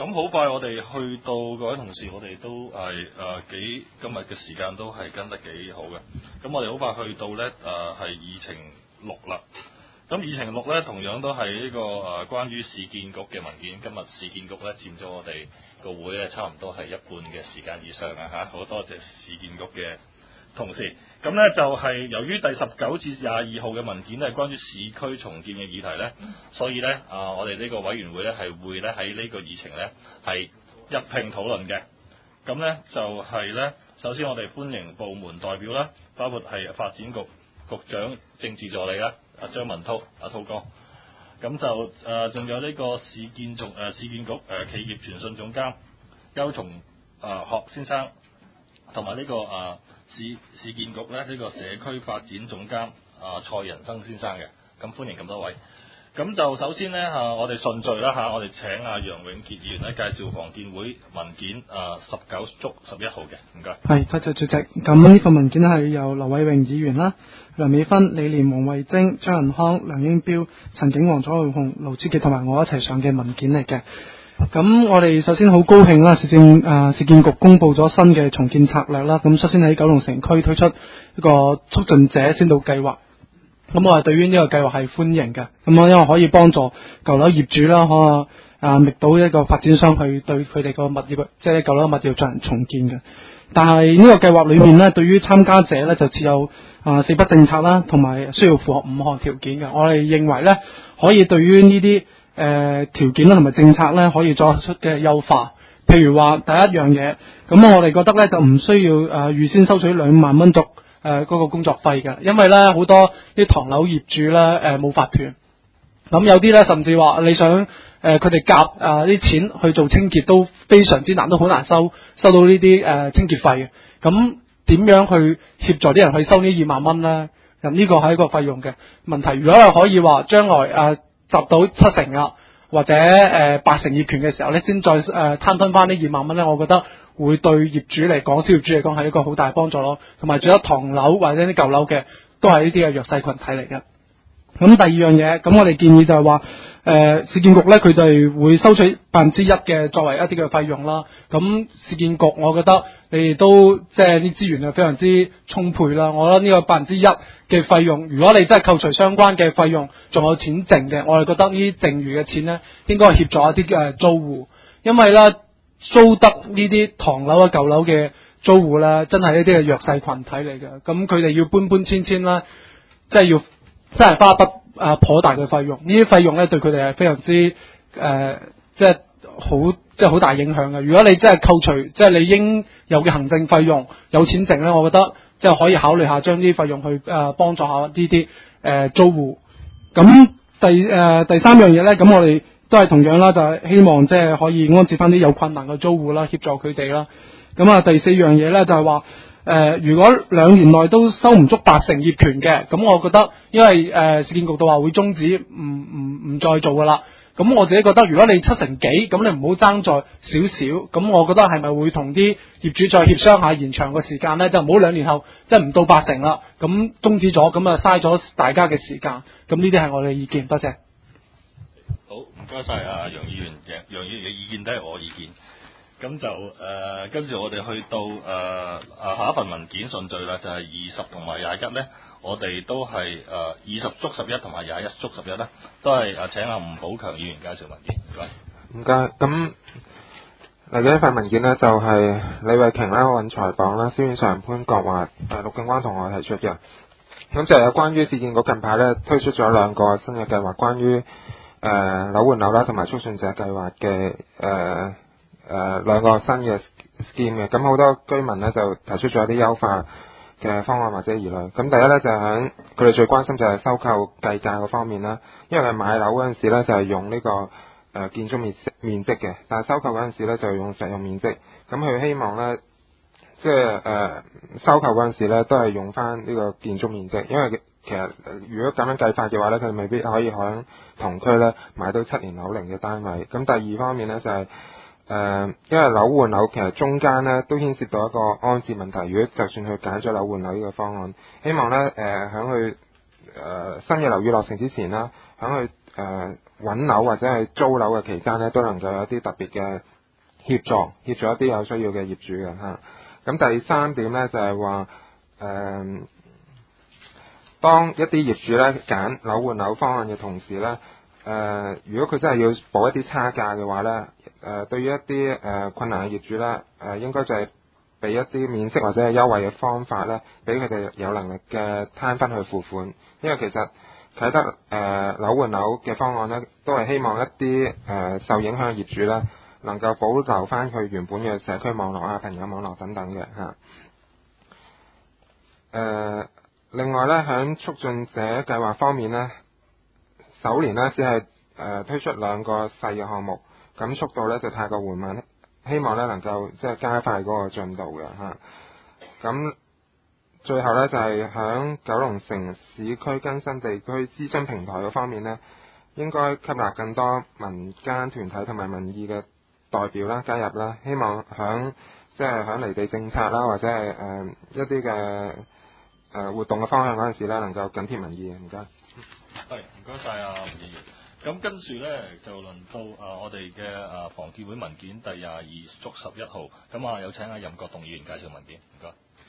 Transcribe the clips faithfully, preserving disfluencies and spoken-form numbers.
咁好快，我哋去到各位同事，我哋都係誒、呃、幾今日嘅時間都係跟得幾好嘅。咁我哋好快去到咧誒係議程六啦。咁議程六咧同樣都係呢、這個誒、呃、關於市建局嘅文件。今日市建局咧佔咗我哋個會咧差唔多係一半嘅時間以上啊嚇！好多謝市建局嘅同事。咁咧就係、是、由於第十九至廿二號嘅文件咧係關於市區重建嘅議題咧，所以咧啊、呃、我哋呢個委員會咧係會咧喺呢個議程咧係一併討論嘅。咁咧就係、是、咧，首先我哋歡迎部門代表啦，包括係發展局局長政治助理啦，阿張文滔阿滔哥。咁就誒仲、呃、有呢個市建總誒市建局誒、呃、企業傳訊總監邱松誒學先生，同埋呢個誒。呃市市建局咧呢、這個社區發展總監啊蔡仁生先生嘅，咁歡迎咁多位。咁就首先呢，嚇、啊，我哋順序啦嚇、啊，我哋請阿、啊、楊永傑議員咧介紹房建會文件啊十九足十一號嘅，唔該。 係，多謝主席。咁呢份文件係由劉偉榮議員啦、梁美芬、李蓮、黃慧貞、張仁康、梁英彪、陳景煌、左浩雄、盧志傑同埋我一齊上嘅文件嚟嘅。咁我哋首先好高興啦，市政誒市建局公布咗新嘅重建策略啦。咁率先喺九龍城區推出一個促進者先導計劃。咁我係對於呢個計劃係歡迎嘅。咁我因為可以幫助舊樓業主啦，可啊覓到一個發展商去對佢哋個物業，即係舊樓物業進行重建嘅。但係呢個計劃裏面呢，對於參加者呢，就設有啊四不政策啦，同埋需要符合五項條件嘅。我哋認為呢，可以對於呢啲誒、呃，條件啦同埋政策咧，可以作出嘅優化。譬如話第一樣嘢，咁我哋覺得咧就唔需要誒預、呃、先收取兩萬蚊作誒嗰個工作費嘅，因為咧好多啲唐樓業主咧誒冇法團，咁有啲咧甚至話你想誒佢哋夾誒啲錢去做清潔都非常之難，都好難收收到呢啲誒清潔費嘅。咁點樣去協助啲人去收呢二萬蚊咧？咁呢個係一個費用嘅問題。如果係可以話將來誒。呃集到七成啊，或者誒、呃、八成業權嘅時候咧，先再誒攤分翻呢二萬蚊咧，我覺得會對業主嚟講，小業主嚟講係一個好大幫助咯。同埋住咗唐樓或者啲舊樓嘅，都係呢啲嘅弱勢群體嚟嘅。咁第二樣嘢，咁我哋建議就係話，誒、呃、市建局咧，佢哋會收取百分之一嘅作為一啲嘅費用啦。咁市建局，我覺得你哋都即係啲資源係非常之充沛啦。我覺得呢個百分之一嘅費用，如果你真係扣除相關嘅費用，仲有錢剩嘅，我哋覺得呢啲剩餘嘅錢咧，應該係協助一啲嘅租戶，因為咧租得呢啲唐樓啊舊樓嘅租戶咧，真係一啲嘅弱勢群體嚟嘅。咁佢哋要搬搬遷遷啦，即係要。真係花一筆啊頗大嘅費用，呢啲費用咧對佢哋係非常之誒、呃，即係好即係好大影響嘅。如果你真係扣除即係你應有嘅行政費用有錢剩咧，我覺得即係可以考慮下將呢啲費用去誒幫、呃、助下呢啲誒租戶。咁第誒、呃、第三樣嘢咧，咁我哋都係同樣啦，就係、是、希望即係可以安置翻啲有困難嘅租戶啦，協助佢哋啦。咁啊第四樣嘢咧就係、是、話。誒、呃，如果兩年內都收唔足八成業權嘅，咁我覺得，因為誒、呃、市建局都話會終止，唔唔唔再做噶啦。咁我自己覺得，如果你七成幾，咁你唔好爭在少少。咁我覺得係咪會同啲業主再協商下延長個時間咧？就唔好兩年後即係唔到八成啦，咁終止咗，咁啊嘥咗大家嘅時間。咁呢啲係我哋嘅意見，多謝。 好，唔該晒啊楊議員嘅，楊議員嘅意見都係我意見。咁就誒，跟、呃、住我哋去到誒啊、呃、下一份文件順序啦，就係二十同埋廿一咧，我哋都係誒二十足十一同埋廿一足十一咧，都係誒請阿吳寶強議員介紹文件。唔該。 唔該。咁嚟緊一份文件呢，就係、是、李慧瓊啦、運財榜啦、蕭遠常、潘國華、誒陸敬灣同我提出嘅。咁就有關於市建局近排咧推出咗兩個新嘅計劃，關於誒樓換樓啦同埋促進者計劃嘅誒。呃誒、呃、兩個新嘅 scheme 嘅，咁好多居民咧就提出咗一啲優化嘅方案或者疑慮。咁第一咧就係喺佢哋最關心就係收購計價嗰方面啦，因為佢買樓嗰陣時咧就係、是、用呢、這個誒、呃、建築面積面積嘅，但係收購嗰陣時咧就係用實用面積。咁佢希望咧即係誒收購嗰陣時咧都係用翻呢個建築面積，因為其實如果咁樣計法嘅話咧，佢未必可以喺同區咧買到七年樓齡嘅單位。咁第二方面咧就係、是。誒、呃，因為樓換樓其實中間咧都牽涉到一個安置問題。如果就算佢揀咗樓換樓呢個方案，希望咧誒喺佢誒新嘅樓宇落成之前啦，喺佢誒揾樓或者係租樓嘅期間呢，都能夠有一啲特別嘅協助，協助一啲有需要嘅業主嘅嚇。咁、啊、第三點呢，就係話誒，當一啲業主呢揀樓換樓方案嘅同時呢，誒、呃、如果佢真係要補一啲差價嘅話呢，誒、呃、對於一啲誒、呃、困難嘅業主呢，誒、呃、應該就係俾一啲免息或者係優惠嘅方法呢，俾佢哋有能力嘅攤分去付款。因為其實啟德誒、呃、樓換樓嘅方案呢，都係希望一啲誒、呃、受影響嘅業主呢，能夠保留翻佢原本嘅社區網絡啊、朋友網絡等等嘅嚇。誒、呃、另外呢，喺促進者計劃方面呢，首年呢，只係誒推出兩個細嘅項目，咁速度呢就太過緩慢，希望呢能夠即係加快嗰個進度嘅嚇。咁最後呢，就係響九龍城市區更新地區諮詢平台嗰方面呢，應該吸納更多民間團體同埋民意嘅代表啦加入啦，希望響即係響離地政策啦或者係誒、呃、一啲嘅誒活動嘅方向嗰陣時咧，能夠緊貼民意。唔該。 係，唔該晒啊，吳議員。咁跟住咧就輪到啊我哋嘅啊房協會文件第廿二逐十一號，咁啊有請阿任國棟議員介紹文件，唔該。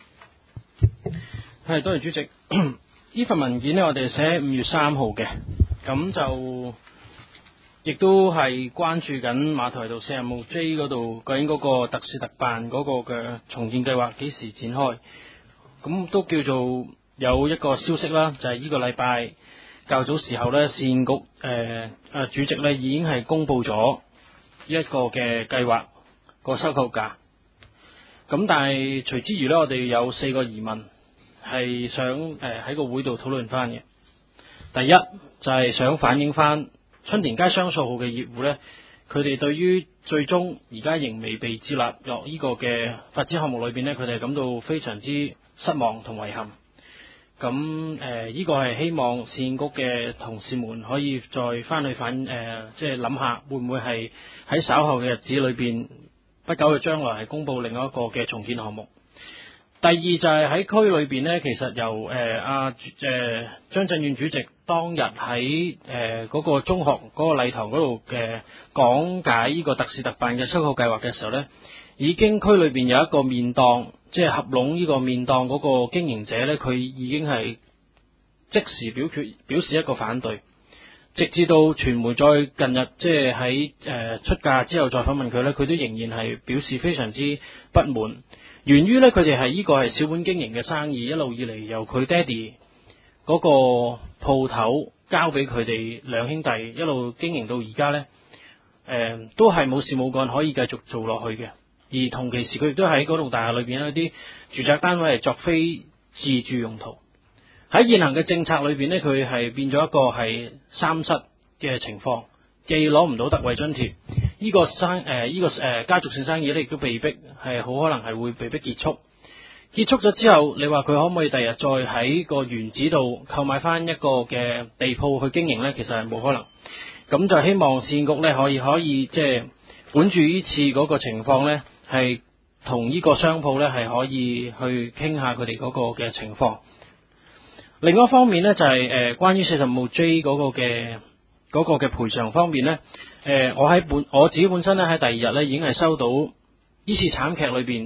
係，多謝主席。呢份文件呢，我哋寫喺五月三號嘅，咁就亦都係關注緊馬頭圍道四十號 J 嗰度，究竟嗰個特事特辦嗰個嘅重建計劃幾時展開？咁都叫做有一個消息啦，就係、是、呢個禮拜較早時候呢，市建局誒誒、呃、主席呢已經係公布咗一個嘅計劃個收購價。咁但係隨之餘呢，我哋有四個疑問。係想誒喺、呃、個會度討論翻嘅。第一就係、是、想反映翻春田街雙數號嘅業戶呢，佢哋對於最終而家仍未被接納落呢個嘅發展項目裏邊呢，佢哋感到非常之失望同遺憾。咁誒呢個係希望市建局嘅同事們可以再翻去反誒，即係諗下會唔會係喺稍後嘅日子裏邊，不久嘅將來係公布另外一個嘅重建項目。第二就係喺區裏邊呢，其實由誒阿誒張震遠主席當日喺誒嗰個中學嗰個禮堂嗰度嘅講解呢個特事特辦嘅收購計劃嘅時候呢，已經區裏邊有一個麵檔，即係合攏呢個麵檔嗰個經營者呢，佢已經係即時表決表示一個反對，直至到傳媒再近日即係喺誒出價之後再訪問佢呢，佢都仍然係表示非常之不滿。源於咧，佢哋係呢個係小本經營嘅生意，一路以嚟由佢爹哋嗰個鋪頭交俾佢哋兩兄弟，一路經營到而家呢，誒、呃、都係冇事冇幹可以繼續做落去嘅。而同期時，佢亦都喺嗰棟大廈裏邊有啲住宅單位係作非自住用途。喺現行嘅政策裏邊呢，佢係變咗一個係三失嘅情況，既攞唔到特惠津貼。呢、這個生誒呢、呃這個誒、呃、家族性生意咧，亦都被逼係好可能係會被逼結束。結束咗之後，你話佢可唔可以第日再喺個原址度購買翻一個嘅地鋪去經營呢？其實係冇可能。咁就希望市建局呢可以可以即係管住呢次嗰個情況呢，係同呢個商鋪呢係可以去傾下佢哋嗰個嘅情況。另一方面呢，就係、是、誒、呃、關於四十五號 J 嗰個嘅嗰個嘅賠償方面呢。誒、呃，我喺本我自己本身咧喺第二日咧已經係收到呢次慘劇裏邊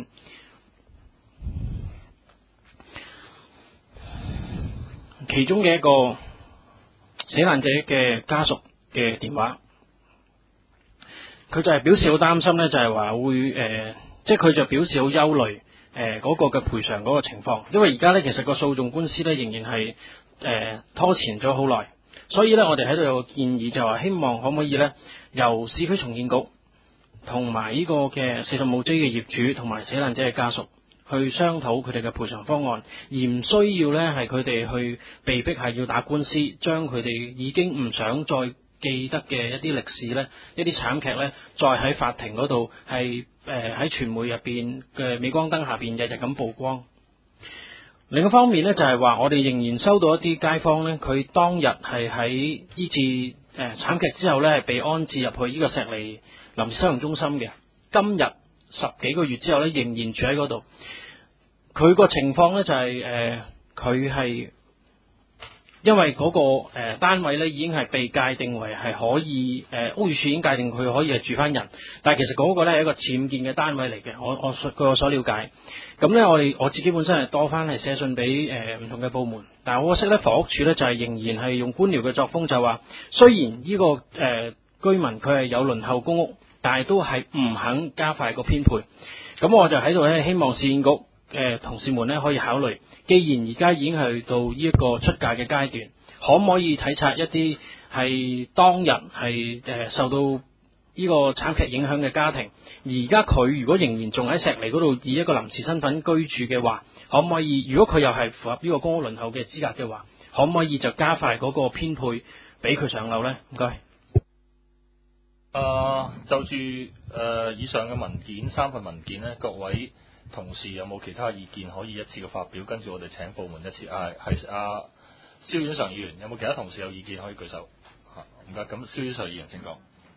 其中嘅一個死難者嘅家屬嘅電話，佢就係表示好擔心咧，就係話會誒、呃，即係佢就表示好憂慮誒嗰個嘅賠償嗰個情況，因為而家咧其實個訴訟官司咧仍然係誒、呃、拖前咗好耐。所以咧，我哋喺度有個建議，就係話希望可唔可以咧，由市區重建局同埋呢個嘅四十五號 J 嘅業主同埋死難者嘅家屬去商討佢哋嘅賠償方案，而唔需要咧係佢哋去被逼係要打官司，將佢哋已經唔想再記得嘅一啲歷史咧，一啲慘劇咧，再喺法庭嗰度係誒喺傳媒入邊嘅鎂光燈下邊日日咁曝光。另一方面呢，就係話我哋仍然收到一啲街坊呢，佢當日係喺呢次誒慘劇之後呢，係被安置入去呢個石籬臨時收容中心嘅。今日十幾個月之後呢，仍然住喺嗰度。佢個情況呢，就係誒佢係因為嗰、個誒、呃、單位咧已經係被界定為係可以誒、呃、屋宇署已經界定佢可以係住翻人，但係其實嗰個咧係一個僭建嘅單位嚟嘅。我我據我所了解，咁咧我哋我自己本身係多翻係寫信俾誒唔同嘅部門，但係好可惜咧，房屋署咧就係、是、仍然係用官僚嘅作風，就話雖然呢、個誒、呃、居民佢係有輪候公屋，但係都係唔肯加快個編配。咁我就喺度咧希望市建局誒、呃、同事們咧可以考慮。既然而家已經係到呢一個出界嘅階段，可唔可以體察一啲係當日係誒、呃、受到呢個慘劇影響嘅家庭，而家佢如果仍然仲喺石籬嗰度以一個臨時身份居住嘅話，可唔可以？如果佢又係符合呢個公屋輪候嘅資格嘅話，可唔可以就加快嗰個編配俾佢上樓呢？唔該。 誒、呃，就住誒、呃、以上嘅文件三份文件呢，各位同事有冇其他意見可以一次嘅發表？跟住我哋請部門一次。啊，係阿蕭遠常議員，有冇其他同事有意見可以舉手？嚇、啊，唔該。咁蕭遠常議員請講。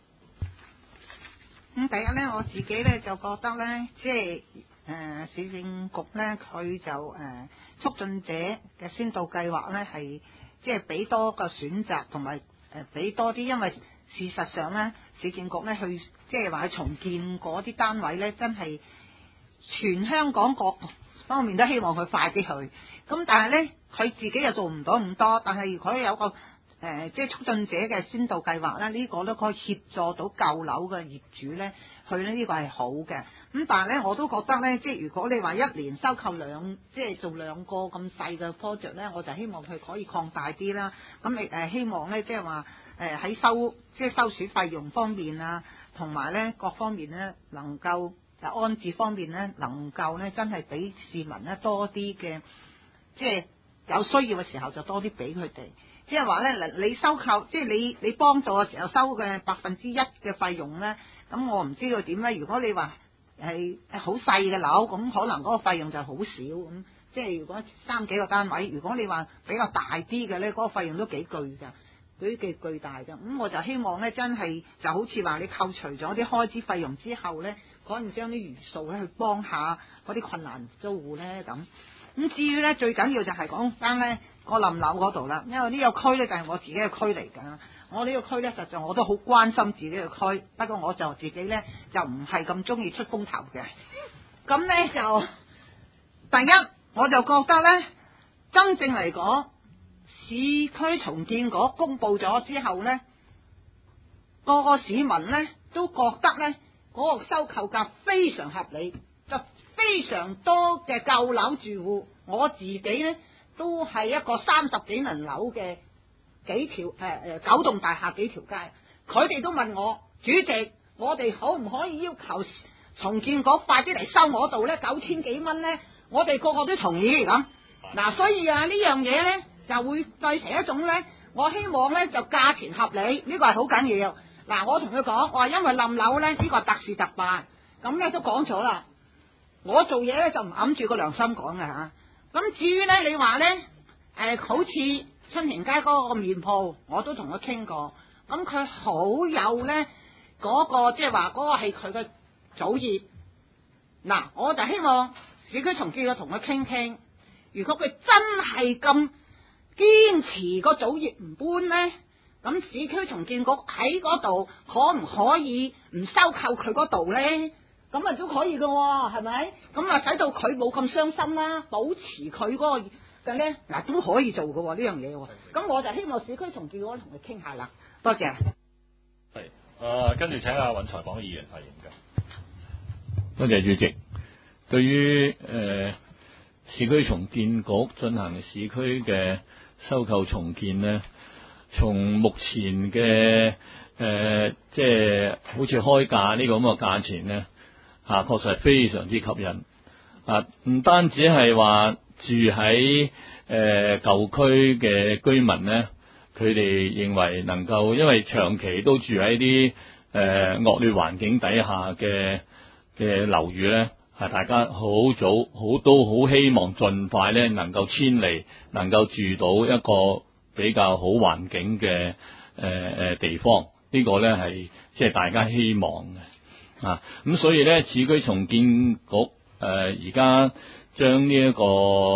咁第一咧，我自己咧就覺得咧，即係誒市政局咧，佢就誒、呃、促進者嘅先導計劃咧，係即係俾多個選擇，同埋誒俾多啲，因為事實上咧，市政局咧去即係話去重建嗰啲單位咧，真係全香港各方面都希望佢快啲去。咁但係咧，佢自己又做唔到咁多，但係如果有個誒、呃、即係促進者嘅先導計劃咧，呢、這個都可以協助到舊樓嘅業主咧，去咧呢個係好嘅。咁但係咧，我都覺得咧，即係如果你話一年收購兩，即係做兩個咁細嘅 project 咧，我就希望佢可以擴大啲啦。咁你誒希望咧，即係話誒喺收即係收取費用方面啊，同埋咧各方面咧能夠誒安置方面咧，能夠咧真係俾市民咧多啲嘅，即係有需要嘅時候就多啲俾佢哋。即係話咧，嗱你收購，即係你你幫助嘅時候收嘅百分之一嘅費用咧，咁我唔知道點咧。如果你話係好細嘅樓，咁可能嗰個費用就好少咁。即係如果三幾個單位，如果你話比較大啲嘅咧，嗰個費用都幾巨㗎，都幾巨大㗎。咁我就希望咧，真係就好似話你扣除咗啲開支費用之後咧，可以將啲餘數咧去幫下嗰啲困難租戶咧咁。咁至於咧，最緊要就係講翻咧個冧樓嗰度啦，因為呢個區咧就係我自己嘅區嚟㗎。我呢個區咧，實在我都好關心自己嘅區，不過我就自己咧就唔係咁中意出風頭嘅。咁咧就第一，我就覺得咧，真正嚟講，市區重建局公佈咗之後咧，個個市民咧都覺得咧嗰個收購價非常合理，就非常多嘅舊樓住戶，我自己咧都係一個三十幾層樓嘅幾條誒誒、呃、九棟大廈幾條街，佢哋都問我主席，我哋可唔可以要求重建局快啲嚟收我度咧？九千幾蚊咧，我哋個個都同意咁。嗱、啊，所以啊呢樣嘢咧就會製成一種咧，我希望咧就價錢合理，呢、這個係好緊要。嗱、啊，我同佢講，我話因為冧樓咧呢、這個特事特辦，咁咧都講咗啦。我做嘢咧就唔揞住個良心講嘅嚇。咁至於咧，你話咧誒，好似春田街嗰個麵鋪，我都同佢傾過。咁佢好有咧嗰、那個，即係話嗰個係佢嘅祖業。嗱，我就希望市區重建局同佢傾傾。如果佢真係咁堅持個祖業唔搬咧，咁市區重建局喺嗰度可唔可以唔收購佢嗰度咧？咁啊都可以噶，係咪？咁啊使到佢冇咁傷心啦，保持佢嗰個嘅咧，嗱都可以做噶呢樣嘢。咁我就希望市區重建局同佢傾下啦。多謝。 係，誒跟住請阿尹財寶議員發言嘅。 多謝主席。對於誒、呃、市區重建局進行市區嘅收購重建呢，從目前嘅誒、呃、即係好似開價呢個咁嘅價錢呢，嚇、啊、確實係非常之吸引。啊，唔單止係話住喺誒舊區嘅居民呢，佢哋認為能夠因為長期都住喺啲誒惡劣環境底下嘅嘅樓宇呢，係大家好早好都好希望盡快咧能夠遷離，能夠住到一個比較好環境嘅誒誒地方。呢、這個咧係即係大家希望嘅啊。咁所以咧，市區重建局誒而家將呢一個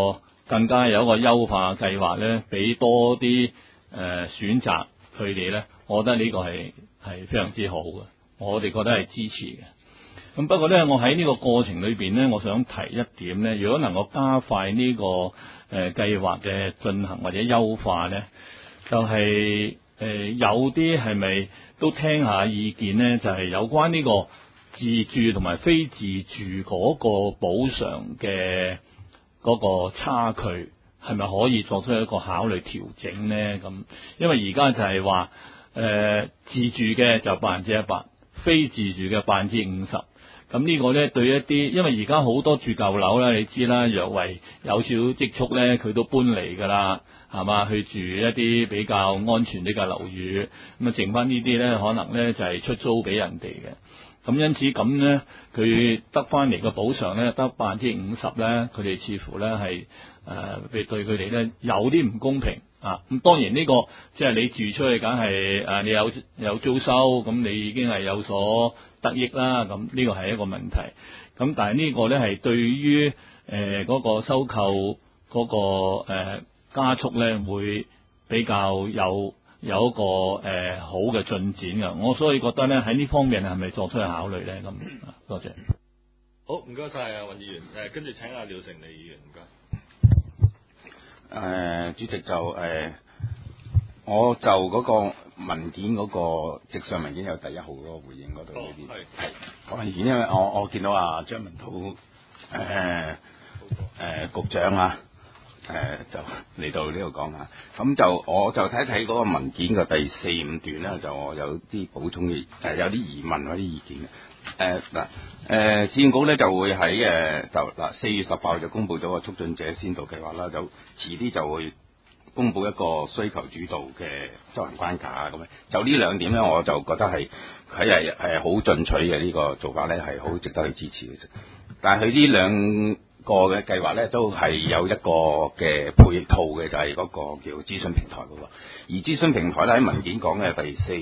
更加有一個優化計劃咧，俾多啲誒、呃、選擇佢哋咧，我覺得呢個係係非常之好嘅，我哋覺得係支持嘅。咁不過咧，我喺呢個過程裏邊咧，我想提一點咧，如果能夠加快呢、這個誒、呃、計劃嘅進行或者優化咧，就係、是、誒、呃、有啲係咪都聽下意見咧？就係、是、有關呢個自住同埋非自住嗰個補償嘅嗰個差距，係咪可以作出一個考慮調整咧？咁因為而家就係話誒自住嘅就百分之一百，非自住嘅百分之五十。咁呢個咧對一啲，因為而家好多住舊樓啦，你知啦，若為有少少積蓄咧，佢都搬嚟噶啦，係嘛，去住一啲比較安全啲嘅樓宇，咁啊剩翻呢啲咧，可能咧就係出租俾人哋嘅。咁因此咁咧，佢得翻嚟嘅補償咧，得百分之五十咧，佢哋似乎咧係誒對佢哋咧有啲唔公平啊！咁當然呢個即係你住出去，梗係誒你有有租收，咁你已經係有所得益啦。咁呢個係一個問題。咁但係呢個咧係對於誒嗰個收購嗰個誒加速咧，會比較有。有一個誒、呃、好嘅進展嘅，我所以覺得咧喺呢方面係咪作出去考慮咧？咁多謝。 好，唔該晒啊，尹議員。誒，跟住請阿廖成利議員，唔該。 誒、呃，主席就誒、呃，我就嗰個文件嗰、那個直上文件有第一號嗰個回應嗰度呢邊係講文件，因為我我見到阿張文濤誒誒局長啊。誒、呃、就嚟到呢度講下，咁就我就睇睇嗰個文件嘅第四五段咧，就我有啲補充嘅，誒、呃、有啲疑問或者意見嘅。誒嗱誒市建局咧就會喺誒、呃、就嗱四月十八號就公布咗個促進者先導計劃啦，就遲啲就會公布一個需求主導嘅執行關卡啊咁樣。就呢兩點咧，我就覺得係佢係係好進取嘅呢、這個做法咧，係好值得去支持嘅啫。但係佢呢兩個嘅計劃咧，都係有一個嘅配套嘅，就係、是、嗰個叫諮詢平台嗰個。而諮詢平台咧喺文件講嘅第四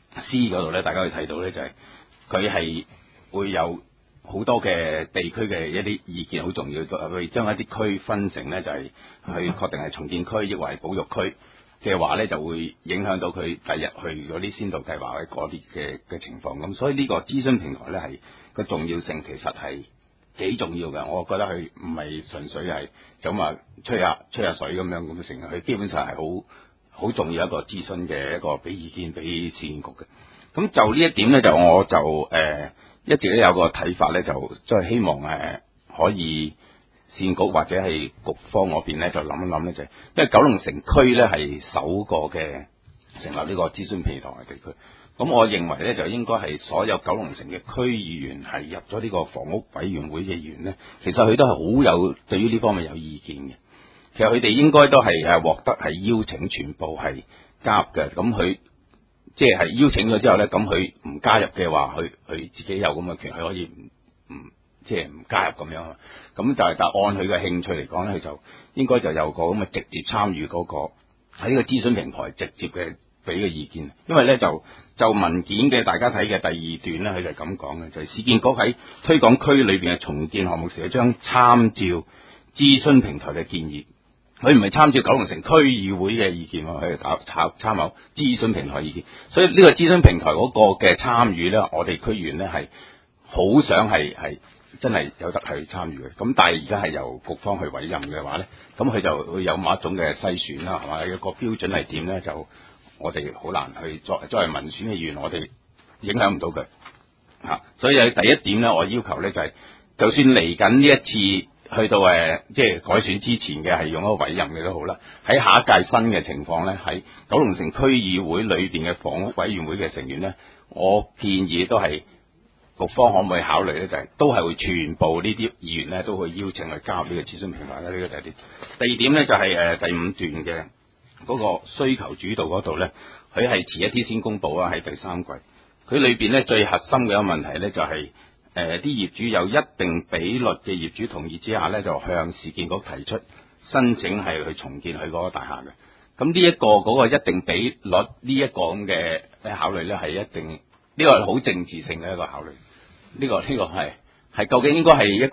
C 嗰度咧，大家可以睇到咧，就係佢係會有好多嘅地區嘅一啲意見，好重要，去將一啲區分成咧，就係、是、去確定係重建區抑或係保育區嘅話咧，就會影響到佢第日去嗰啲先導計劃或者嗰啲嘅嘅情況。咁所以呢個諮詢平台咧係個重要性其實係幾重要嘅，我覺得佢唔係純粹係咁話吹下吹下水咁樣咁成日，佢基本上係好好重要一個諮詢嘅一個俾意見俾市建局嘅。咁就呢一點咧，就我就誒、呃、一直都有個睇法咧，就即係希望誒、呃、可以市建局或者係局方嗰邊咧，就諗一諗咧，就係因為九龍城區咧係首個嘅成立呢個諮詢平台嘅地區。咁我認為咧，就應該係所有九龍城嘅區議員係入咗呢個房屋委員會嘅議員咧，其實佢都係好有對於呢方面有意見嘅。其實佢哋應該都係誒獲得係邀請全部係加入嘅。咁佢即係邀請咗之後咧，咁佢唔加入嘅話，佢佢自己有咁嘅權，佢可以唔唔即係唔加入咁樣。咁就係但按佢嘅興趣嚟講咧，佢就應該就有個咁嘅直接參與嗰個喺呢個諮詢平台直接嘅俾嘅意見。因為咧就就文件嘅大家睇嘅第二段咧，佢就咁講嘅，就係、是、市建局喺推廣區裏邊嘅重建項目時，將參照諮詢平台嘅建議。佢唔係參照九龍城區議會嘅意見喎，佢係搞參參考諮詢平台意見。所以呢個諮詢平台嗰個嘅參與咧，我哋區議員咧係好想係係真係有得去參與嘅。咁但係而家係由局方去委任嘅話咧，咁佢就會有某一種嘅篩選啦，係嘛？一個標準係點咧？就我哋好難去作作為民選嘅議員，我哋影響唔到佢嚇。所以喺第一點咧，我要求咧就係、是，就算嚟緊呢一次。去到誒，即係改選之前嘅係用一個委任嘅都好啦。喺下一屆新嘅情況咧，喺九龍城區議會裏邊嘅房屋委員會嘅成員咧，我建議都係局方可唔可以考慮咧？就係、是、都係會全部呢啲議員咧都會邀請去加入呢個諮詢平台咧。呢個第一點。第二點咧就係、是、誒、呃、第五段嘅嗰個需求主導嗰度咧，佢係遲一啲先公佈啊，喺第三季。佢裏邊咧最核心嘅一個問題咧就係、是。誒啲、呃、業主有一定比率嘅業主同意之下咧，就向市建局提出申請係去重建佢嗰個大廈嘅。咁呢一個嗰、那個一定比率呢一個咁嘅考慮咧，係一定呢、這個係好政治性嘅一個考慮。呢、這個呢、這個係係究竟應該係一個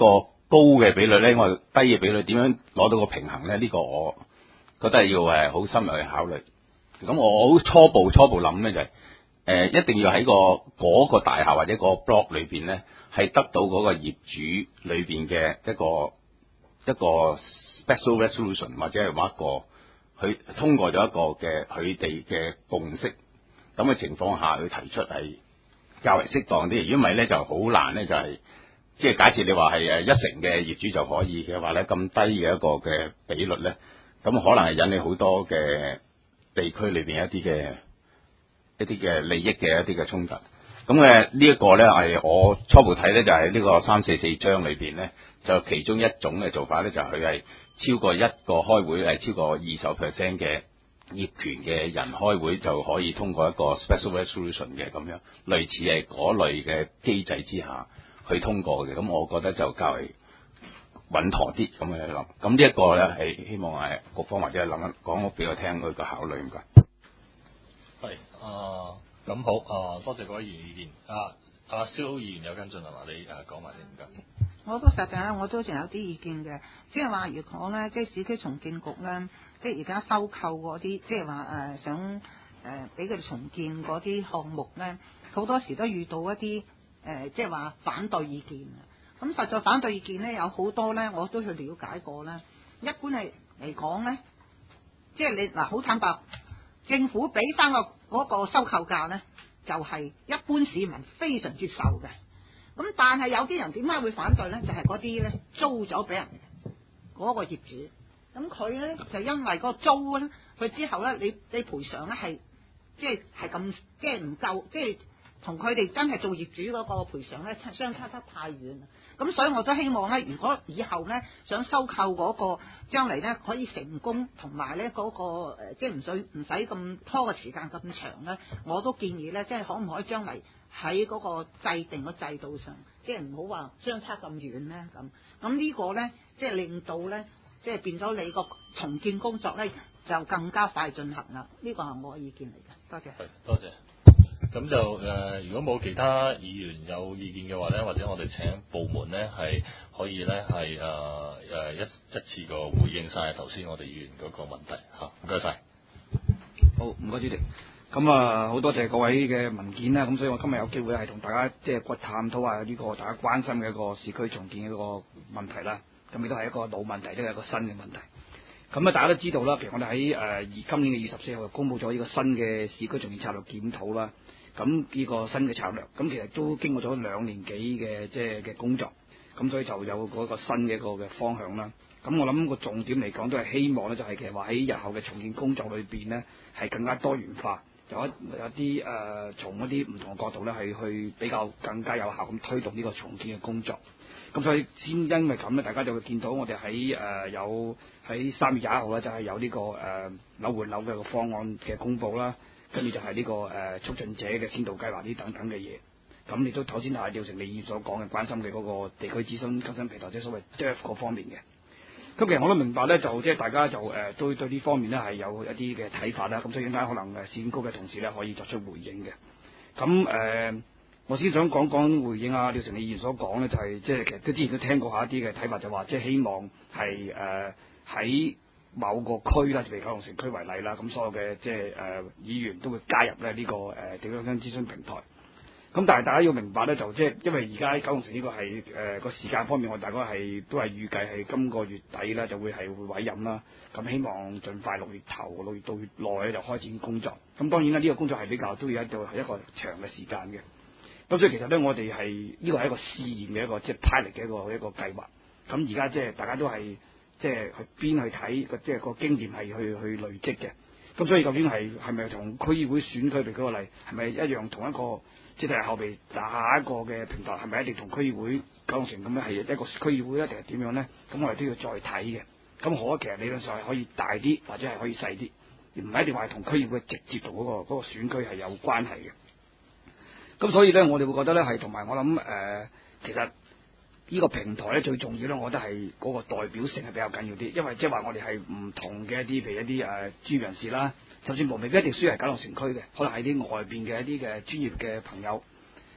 高嘅比率咧，我低嘅比率點樣攞到個平衡咧？呢、這個我覺得要誒好深入去考慮。咁我好初步初步諗咧就係、是、誒、呃、一定要喺個嗰個大廈或者個 block 裏邊咧，係得到嗰個業主裏邊嘅一個一個 special resolution 或者係話一個佢通過咗一個嘅佢哋嘅共識咁嘅情況下，佢提出係較為適當啲。如果唔係咧，就好難咧，就係即係假設你話係誒一成嘅業主就可以嘅話咧，咁低嘅一個嘅比率咧，咁可能係引起好多嘅地區裏邊一啲嘅一啲嘅利益嘅一啲嘅衝突。咁誒呢一個咧係我初步睇咧，就係呢個三四四章裏邊咧，就其中一種嘅做法咧，就係佢係超過一個開會係超過二十 percent 嘅業權嘅人開會就可以通過一個 special resolution 嘅咁樣，類似係嗰類嘅機制之下去通過嘅。咁我覺得就較為穩妥啲咁樣諗。咁呢一個咧係希望係局方或者係諗一講俾我聽佢個考慮唔該。 係啊，咁好啊，多謝各位議員意見。啊，阿蕭議員有跟進係嘛？你誒講埋先唔該。 我都實際我都仲有啲意見嘅，即係話如果咧，即係市區重建局咧，即係而家收購嗰啲，即係話誒想誒俾佢哋重建嗰啲項目咧，好多時都遇到一啲誒、呃、即係話反對意見啊。咁實在反對意見咧有好多咧，我都去了解過啦。一般嚟嚟講咧，即係你嗱好坦白，政府俾翻個嗰個收購價咧，就係、是、一般市民非常接受嘅。咁但係有啲人點解會反對咧？就係嗰啲咧租咗俾人嗰個業主，咁佢咧就因為嗰個租咧，佢之後咧你你賠償咧係即係係咁即係唔夠，即係同佢哋真係做業主嗰個賠償咧相差得太遠。咁所以我都希望咧，如果以後咧想收購嗰個將嚟咧可以成功，同埋咧嗰個誒即係唔使唔使咁拖嘅時間咁長咧，我都建議咧，即係可唔可以將嚟喺嗰個制定嘅制度上，即係唔好話相差咁遠咧咁。咁呢個咧，即係令到咧，即係變咗你個重建工作咧就更加快進行啦。呢個係我嘅意見嚟嘅。多謝。 係，多謝。咁就誒、呃，如果冇其他議員有意見嘅話咧，或者我哋請部門咧係可以咧係誒誒一一次過回應晒頭先我哋議員嗰個問題嚇。唔該晒。 好，唔該主席。咁啊，好多謝各位嘅文件啦。咁所以我今日有機會係同大家即係掘探討下呢個大家關心嘅一個市區重建嘅一個問題啦。咁亦都係一個老問題，都係一個新嘅問題。咁啊，大家都知道啦，其實我哋喺誒二今年嘅二十四號公佈咗呢個新嘅市區重建策略檢討啦。咁呢個新嘅策略，咁其實都經過咗兩年幾嘅即係嘅工作，咁所以就有嗰個新嘅一個嘅方向啦。咁我諗個重點嚟講，都係希望咧，就係其實話喺日後嘅重建工作裏邊咧，係更加多元化，有一有啲誒、呃、從一啲唔同嘅角度咧，係去比較更加有效咁推動呢個重建嘅工作。咁所以先因為咁咧，大家就會見到我哋喺誒有喺三月廿一號咧，就係有呢個誒樓換樓嘅個方案嘅公佈啦。跟住就係呢、這個誒、呃、促進者嘅先導計劃呢等等嘅嘢，咁亦都頭先係廖成利議員所講嘅關心嘅嗰個地區諮詢更新平台，即係所謂 D E F 嗰方面嘅。咁其實我都明白咧，就即係大家就誒、呃、都對呢方面咧係有一啲嘅睇法啦。咁所以點解可能誒市建局嘅同事咧可以作出回應嘅？咁誒、呃，我先想講講回應啊廖成利議員所講咧，就係即係其實都之前都聽過下一啲嘅睇法，就話即係希望係誒喺某個區啦，譬如九龍城區為例啦，咁所有嘅即係誒議員都會加入咧呢、這個誒、呃、地區諮詢平台。咁但係大家要明白咧，就即係因為而家喺九龍城呢個係誒個時間方面，我大概係都係預計係今個月底咧就會係會委任啦。咁希望盡快六月頭六月到月內咧就開展工作。咁當然啦，呢、這個工作係比較都要喺度係一個長嘅時間嘅。咁所以其實咧，我哋係呢個係一個試驗嘅一個即係 pilot 嘅一個一個計劃。咁而家即係大家都係。即係去邊去睇個即係個經驗係去去累積嘅，咁所以究竟係係咪同區議會選舉譬如舉個例，係咪一樣同一個即係後備下一個嘅平台係咪一定同區議會九龍城咁樣係一個區議會咧，定係點樣咧？咁我哋都要再睇嘅。咁可其實理論上係可以大啲或者係可以細啲，而唔係一定話同區議會直接同嗰個嗰個選舉係有關係嘅。咁所以咧，我哋會覺得咧係同埋我諗誒、呃，其實。呢個平台咧最重要咧，我覺得係嗰個代表性係比較緊要啲，因為即係話我哋係唔同嘅一啲，譬如一啲誒專業人士啦，就算無未必一定需要係九龍城區嘅，可能係啲外邊嘅一啲嘅專業嘅朋友，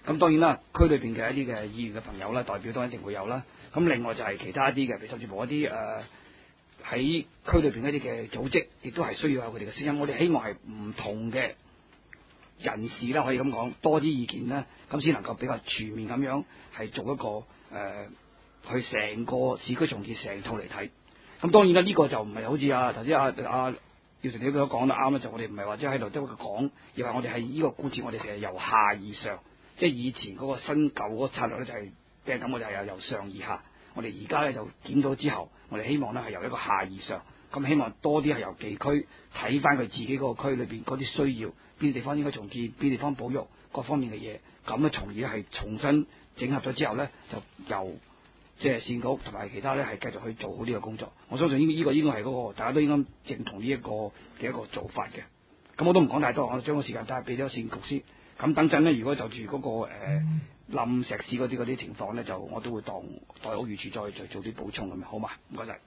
咁當然啦，區裏邊嘅一啲嘅議員嘅朋友啦，代表都一定會有啦。咁另外就係其他一啲嘅，譬如甚至乎一啲誒喺區裏邊一啲嘅組織，亦都係需要有佢哋嘅聲音。我哋希望係唔同嘅人士啦，可以咁講，多啲意見啦，咁先能夠比較全面咁樣係做一個誒、呃、去成個市區重建成套嚟睇。咁當然啦，呢、這個就唔係好似啊頭先啊啊耀成你都講得啱啦，就我哋唔係話即係喺度即係講，而係我哋係呢個貫徹我哋成日由下而上，即係以前嗰個新舊嗰個策略咧就係俾人感覺就係由上而下。我哋而家咧就檢討之後，我哋希望咧係由一個下而上，咁希望多啲係由地區睇翻佢自己嗰個區裏邊嗰啲需要，邊啲地方應該重建，邊啲地方保育，各方面嘅嘢，咁咧從而咧係重新整合咗之後咧，就由即係市建局同埋其他咧係繼續去做好呢個工作。我相信呢呢個應該係嗰個大家都應該認同呢一個嘅一個做法嘅。咁我都唔講太多，我將個時間帶俾咗市建局先。咁等陣咧，如果就住嗰、那個誒冧、呃、石屎嗰啲嗰啲情況咧，就我都會當代屋宇署再再做啲補充咁樣，好嘛？唔該晒。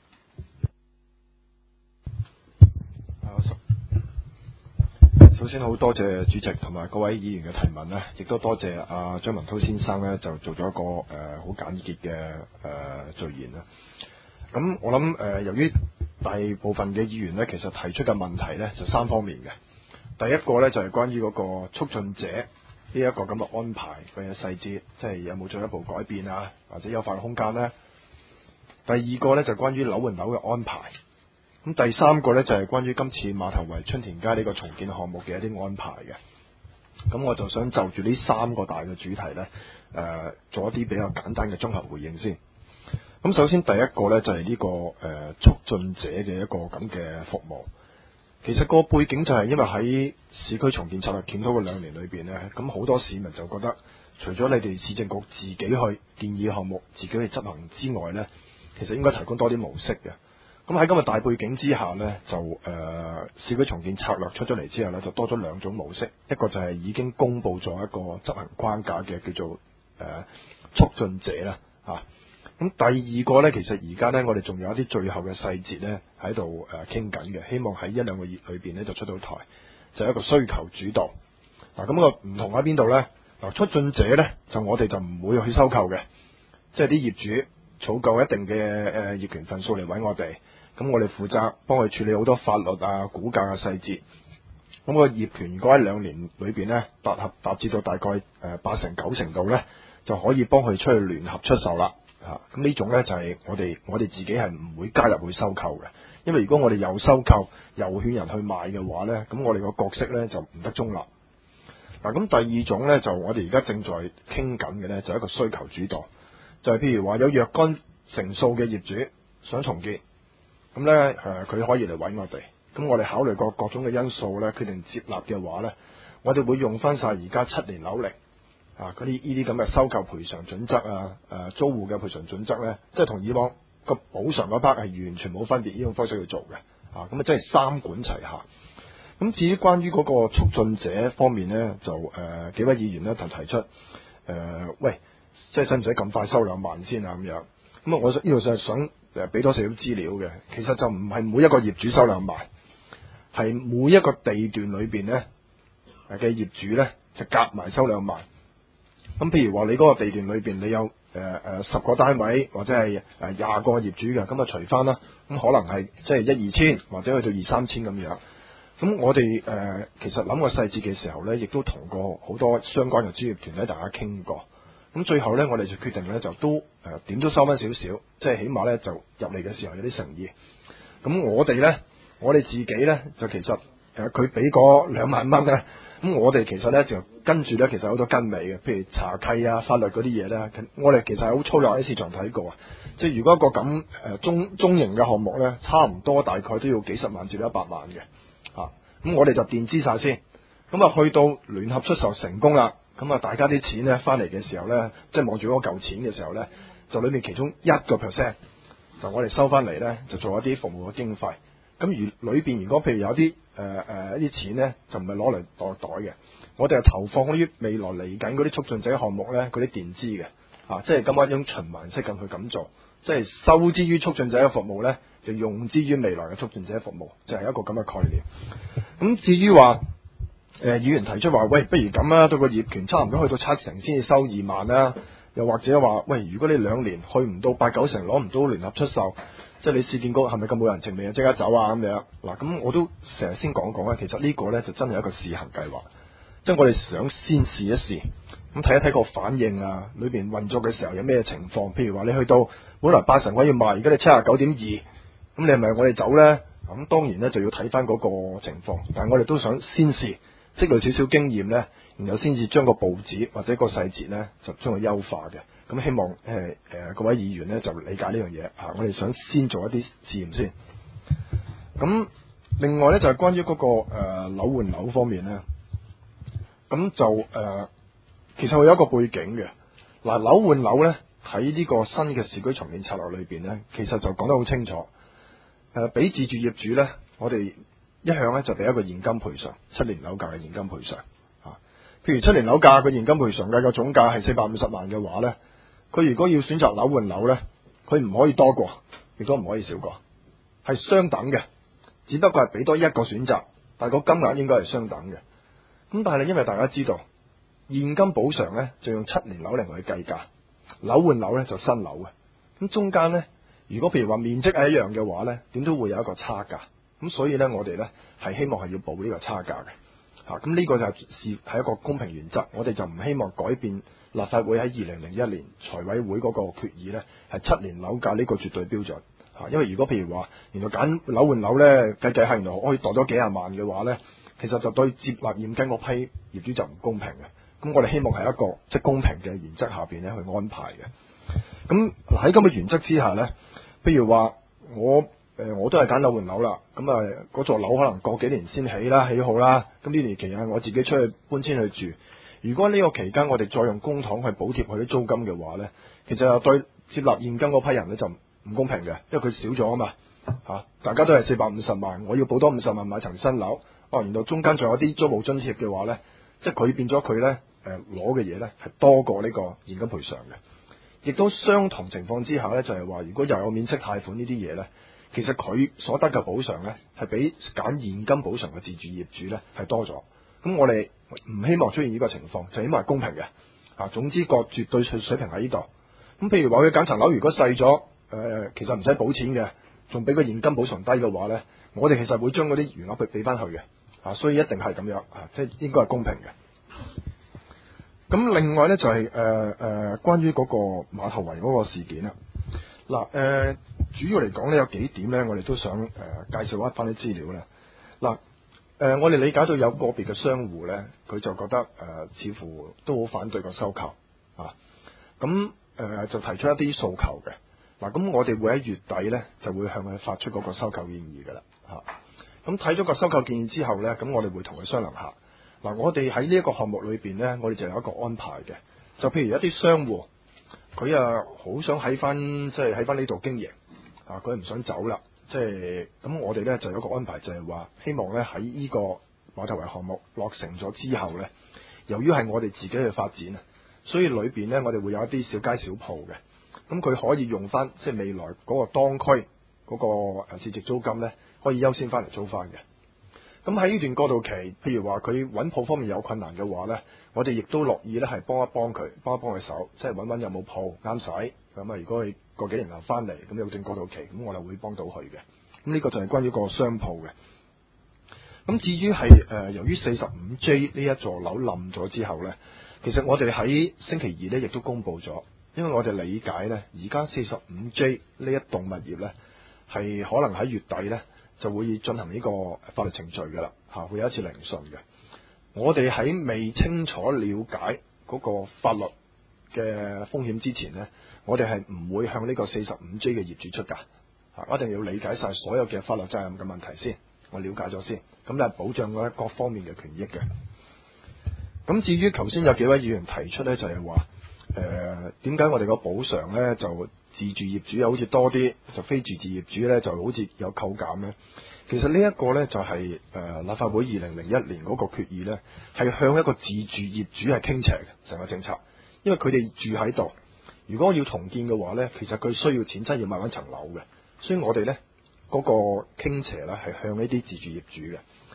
首先好多謝主席同埋各位議員嘅提問咧，亦都多謝阿張文濤先生咧就做咗一個誒好、呃、簡潔嘅誒序言啦。咁我諗誒、呃，由於大部分嘅議員咧，其實提出嘅問題咧就三方面嘅。第一個咧就係、是、關於嗰個促進者呢一個咁嘅安排嘅細節，即係有冇進一步改變啊，或者優化嘅空間呢？第二個咧就係、關於樓換樓嘅安排。咁第三個咧就係、是、關於今次馬頭圍春田街呢個重建項目嘅一啲安排嘅。咁我就想就住呢三個大嘅主題咧，誒、呃、做一啲比較簡單嘅綜合回應先。咁首先第一個咧就係、是、呢、這個誒、呃、促進者嘅一個咁嘅服務。其實個背景就係因為喺市區重建策略檢討嘅兩年裏邊呢，咁好多市民就覺得，除咗你哋市政局自己去建議項目、自己去執行之外呢，其實應該提供多啲模式嘅。咁喺今日大背景之下呢，就誒、呃、市區重建策略出咗嚟之後呢，就多咗兩種模式，一個就係已經公布咗一個執行框架嘅叫做誒、呃、促進者啦，嚇、啊。咁第二個呢，其實而家呢，我哋仲有一啲最後嘅細節呢喺度誒傾緊嘅，希望喺一兩個月裏邊呢就出到台，就係一個需求主導。嗱、啊，咁、那個唔同喺邊度呢？嗱、啊，促進者呢，就我哋就唔會去收購嘅，即係啲業主儲夠一定嘅誒、呃、業權份數嚟揾我哋，咁我哋負責幫佢處理好多法律啊、估價嘅細節。咁、那個業權如果喺兩年裏邊呢，達合達至到大概誒、呃、八成九成度呢，就可以幫佢出去聯合出售啦。嚇，咁呢種呢，就係我哋我哋自己係唔會加入去收購嘅，因為如果我哋又收購又勸人去賣嘅話呢，咁我哋個角色呢就唔得中立。嗱，咁第二種呢，就我哋而家正在傾緊嘅呢，就係一個需求主導，就係譬如話有若干成數嘅業主想重建，咁呢，誒佢可以嚟揾我哋，咁我哋考慮過各種嘅因素呢，決定接納嘅話呢，我哋會用翻晒而家七年樓齡。啊！嗰啲呢啲咁嘅收購賠償準則啊，誒、啊、租戶嘅賠償準則咧，即係同以往個補償嗰 part 係完全冇分別，呢種方式去做嘅。啊，咁啊即係三管齊下。咁至於關於嗰個促進者方面咧，就誒、呃、幾位議員咧就提出誒、呃，喂，即係使唔使咁快收兩萬先啊？咁樣咁啊，我呢度就係想誒俾多少少資料嘅。其實就唔係每一個業主收兩萬，係每一個地段裏邊咧嘅業主咧就夾埋收兩萬。咁譬如話你嗰個地段裏邊你有誒誒十個單位或者係誒廿個業主嘅，咁啊除翻啦，咁可能係即係一二千或者去到二三千咁樣。咁我哋誒、呃、其實諗個細節嘅時候咧，亦都同過好多相關嘅專業團體大家傾過。咁最後咧，我哋就決定咧就都誒點、呃、都收翻少少，即係起碼咧就入嚟嘅時候有啲誠意。咁我哋咧，我哋自己咧就其實誒佢俾嗰兩萬蚊咧。咁我哋其實咧就跟住咧，其實好多跟尾嘅，譬如查契啊、法律嗰啲嘢咧，我哋其實係好粗略喺市場睇過啊。即係如果一個咁誒、呃、中中型嘅項目咧，差唔多大概都要幾十萬至到一百萬嘅嚇。咁、啊、我哋就墊資晒先，咁啊去到聯合出售成功啦，咁啊大家啲錢咧翻嚟嘅時候咧，即係望住嗰嚿錢嘅時候咧，就裏面其中一個 percent 就我哋收翻嚟咧，就做一啲服務嘅經費。咁如裏邊如果譬如有啲誒誒一啲錢咧，就唔係攞嚟袋袋嘅，我哋係投放於未來嚟緊嗰啲促進者項目咧，嗰啲墊資嘅，啊，即係咁樣一種循環式咁去咁做，即係收之於促進者嘅服務咧，就用之於未來嘅促進者服務，就係、是、一個咁嘅概念。咁至於話誒議員提出話，喂，不如咁啊，到個業權差唔多去到七成先至收二萬啦。又或者話，喂，如果你兩年去唔到八九成，攞唔到聯合出售，即係你市建局係咪咁冇人情味啊？即刻走啊咁樣。嗱，咁我都成日先講講咧，其實呢個咧就真係一個試行計劃，即係我哋想先試一試，咁睇一睇個反應啊，裏邊運作嘅時候有咩情況。譬如話你去到本來八成位要賣，而家你七十九點二，咁你係咪我哋走咧？咁當然咧就要睇翻嗰個情況，但係我哋都想先試，積累少少經驗咧，然後先至將個佈置或者個細節咧就將佢優化嘅。咁希望誒誒、呃、各位議員咧就理解呢樣嘢嚇，我哋想先做一啲試驗先。咁另外咧就係、是、關於嗰、那個誒、呃、樓換樓方面咧，咁就誒、呃、其實會有一個背景嘅。嗱，樓換樓咧喺呢個新嘅市區重建策略裏邊咧，其實就講得好清楚。誒、呃，俾自住業主咧，我哋一向咧就俾一個現金賠償，七年樓價嘅現金賠償嚇。譬如七年樓價嘅現金賠償計個總價係四百五十萬嘅話咧，佢如果要選擇樓換樓咧，佢唔可以多過，亦都唔可以少過，係相等嘅，只不過係俾多一個選擇，但係個金額應該係相等嘅。咁但係咧，因為大家知道現金補償咧就用七年樓齡去計價，樓換樓咧就新樓嘅，咁中間咧。如果譬如話面積係一樣嘅話咧，點都會有一個差價，咁所以咧我哋咧係希望係要補呢個差價嘅，嚇、啊，咁呢個就係是係一個公平原則，我哋就唔希望改變立法會喺二零零一年財委會嗰個決議咧係七年樓價呢個絕對標準，嚇、啊，因為如果譬如話原來揀樓換樓咧計計下原來可以度咗幾廿萬嘅話咧，其實就對接納現金嗰批業主就唔公平嘅，咁我哋希望係一個即係、就是、公平嘅原則下邊咧去安排嘅。咁喺咁嘅原則之下咧，譬如話我誒、呃、我都係揀樓換樓啦，咁啊嗰座樓可能過幾年先起啦，起好啦，咁呢年期間我自己出去搬遷去住。如果呢個期間我哋再用公帑去補貼佢啲租金嘅話咧，其實又對接納現金嗰批人咧就唔公平嘅，因為佢少咗啊嘛嚇，大家都係四百五十萬，我要補多五十萬買層新樓，哦，原來中間仲有啲租務津貼嘅話咧，即係佢變咗佢咧誒攞嘅嘢咧係多過呢個現金賠償嘅。亦都相同情況之下咧，就係話如果又有免息貸款呢啲嘢咧，其實佢所得嘅補償咧係比揀現金補償嘅自住業主咧係多咗。咁我哋唔希望出現呢個情況，就起碼係公平嘅。啊，總之個絕對水水平喺呢度。咁譬如話佢揀層樓，如果細咗，誒、呃、其實唔使補錢嘅，仲俾個現金補償低嘅話咧，我哋其實會將嗰啲餘額俾俾翻佢嘅。啊，所以一定係咁樣啊，即係應該係公平嘅。咁另外咧就係誒誒關於嗰個馬頭圍嗰個事件啦。嗱、呃、誒主要嚟講咧有幾點咧，我哋都想誒、呃、介紹一翻啲資料咧。嗱、呃、誒我哋理解到有個別嘅商戶咧，佢就覺得誒、呃、似乎都好反對個收購啊。咁誒、呃、就提出一啲訴求嘅。嗱，咁我哋會喺月底咧就會向佢發出嗰個收購建議㗎啦。嚇，咁睇咗個收購建議之後咧，咁我哋會同佢商量下。嗱，我哋喺呢一個項目裏邊咧，我哋就有一個安排嘅，就譬如一啲商戶，佢啊好想喺翻即係喺翻呢度經營，啊佢唔想走啦，即係咁我哋咧就有一個安排，就係話希望咧喺呢個馬頭圍項目落成咗之後咧，由於係我哋自己去發展啊，所以裏邊咧我哋會有一啲小街小鋪嘅，咁佢可以用翻即係未來嗰個當區嗰個誒市值租金咧，可以優先翻嚟租翻嘅。咁喺呢段過渡期，譬如話佢揾鋪方面有困難嘅話咧，我哋亦都樂意咧係幫一幫佢，幫一幫佢手，即係揾揾有冇鋪啱使。咁啊，如果佢過幾年後翻嚟，咁有段過渡期，咁我哋會幫到佢嘅。咁呢個就係關於個商鋪嘅。咁至於係誒、呃，由於四十五 J 呢一座樓冧咗之後咧，其實我哋喺星期二咧亦都公佈咗，因為我哋理解咧，而家四十五 J 呢一棟物業咧係可能喺月底咧，就會進行呢個法律程序嘅啦，嚇會有一次聆訊嘅。我哋喺未清楚了解嗰個法律嘅風險之前呢，我哋係唔會向呢個四十五 J 嘅業主出價，嚇我一定要理解晒所有嘅法律責任嘅問題先，我了解咗先，咁就係保障嗰各方面嘅權益嘅。咁至於頭先有幾位議員提出呢，就係話誒點解我哋個補償呢就自住業主又好似多啲，就非自住業主咧就好似有扣減咧。其實呢一個咧就係、是、誒、呃、立法會二零零一年嗰個決議咧，係向一個自住業主係傾斜嘅成個政策，因為佢哋住喺度，如果要重建嘅話咧，其實佢需要錢真係要買翻層樓嘅，所以我哋咧嗰個傾斜咧係向呢啲自住業主嘅。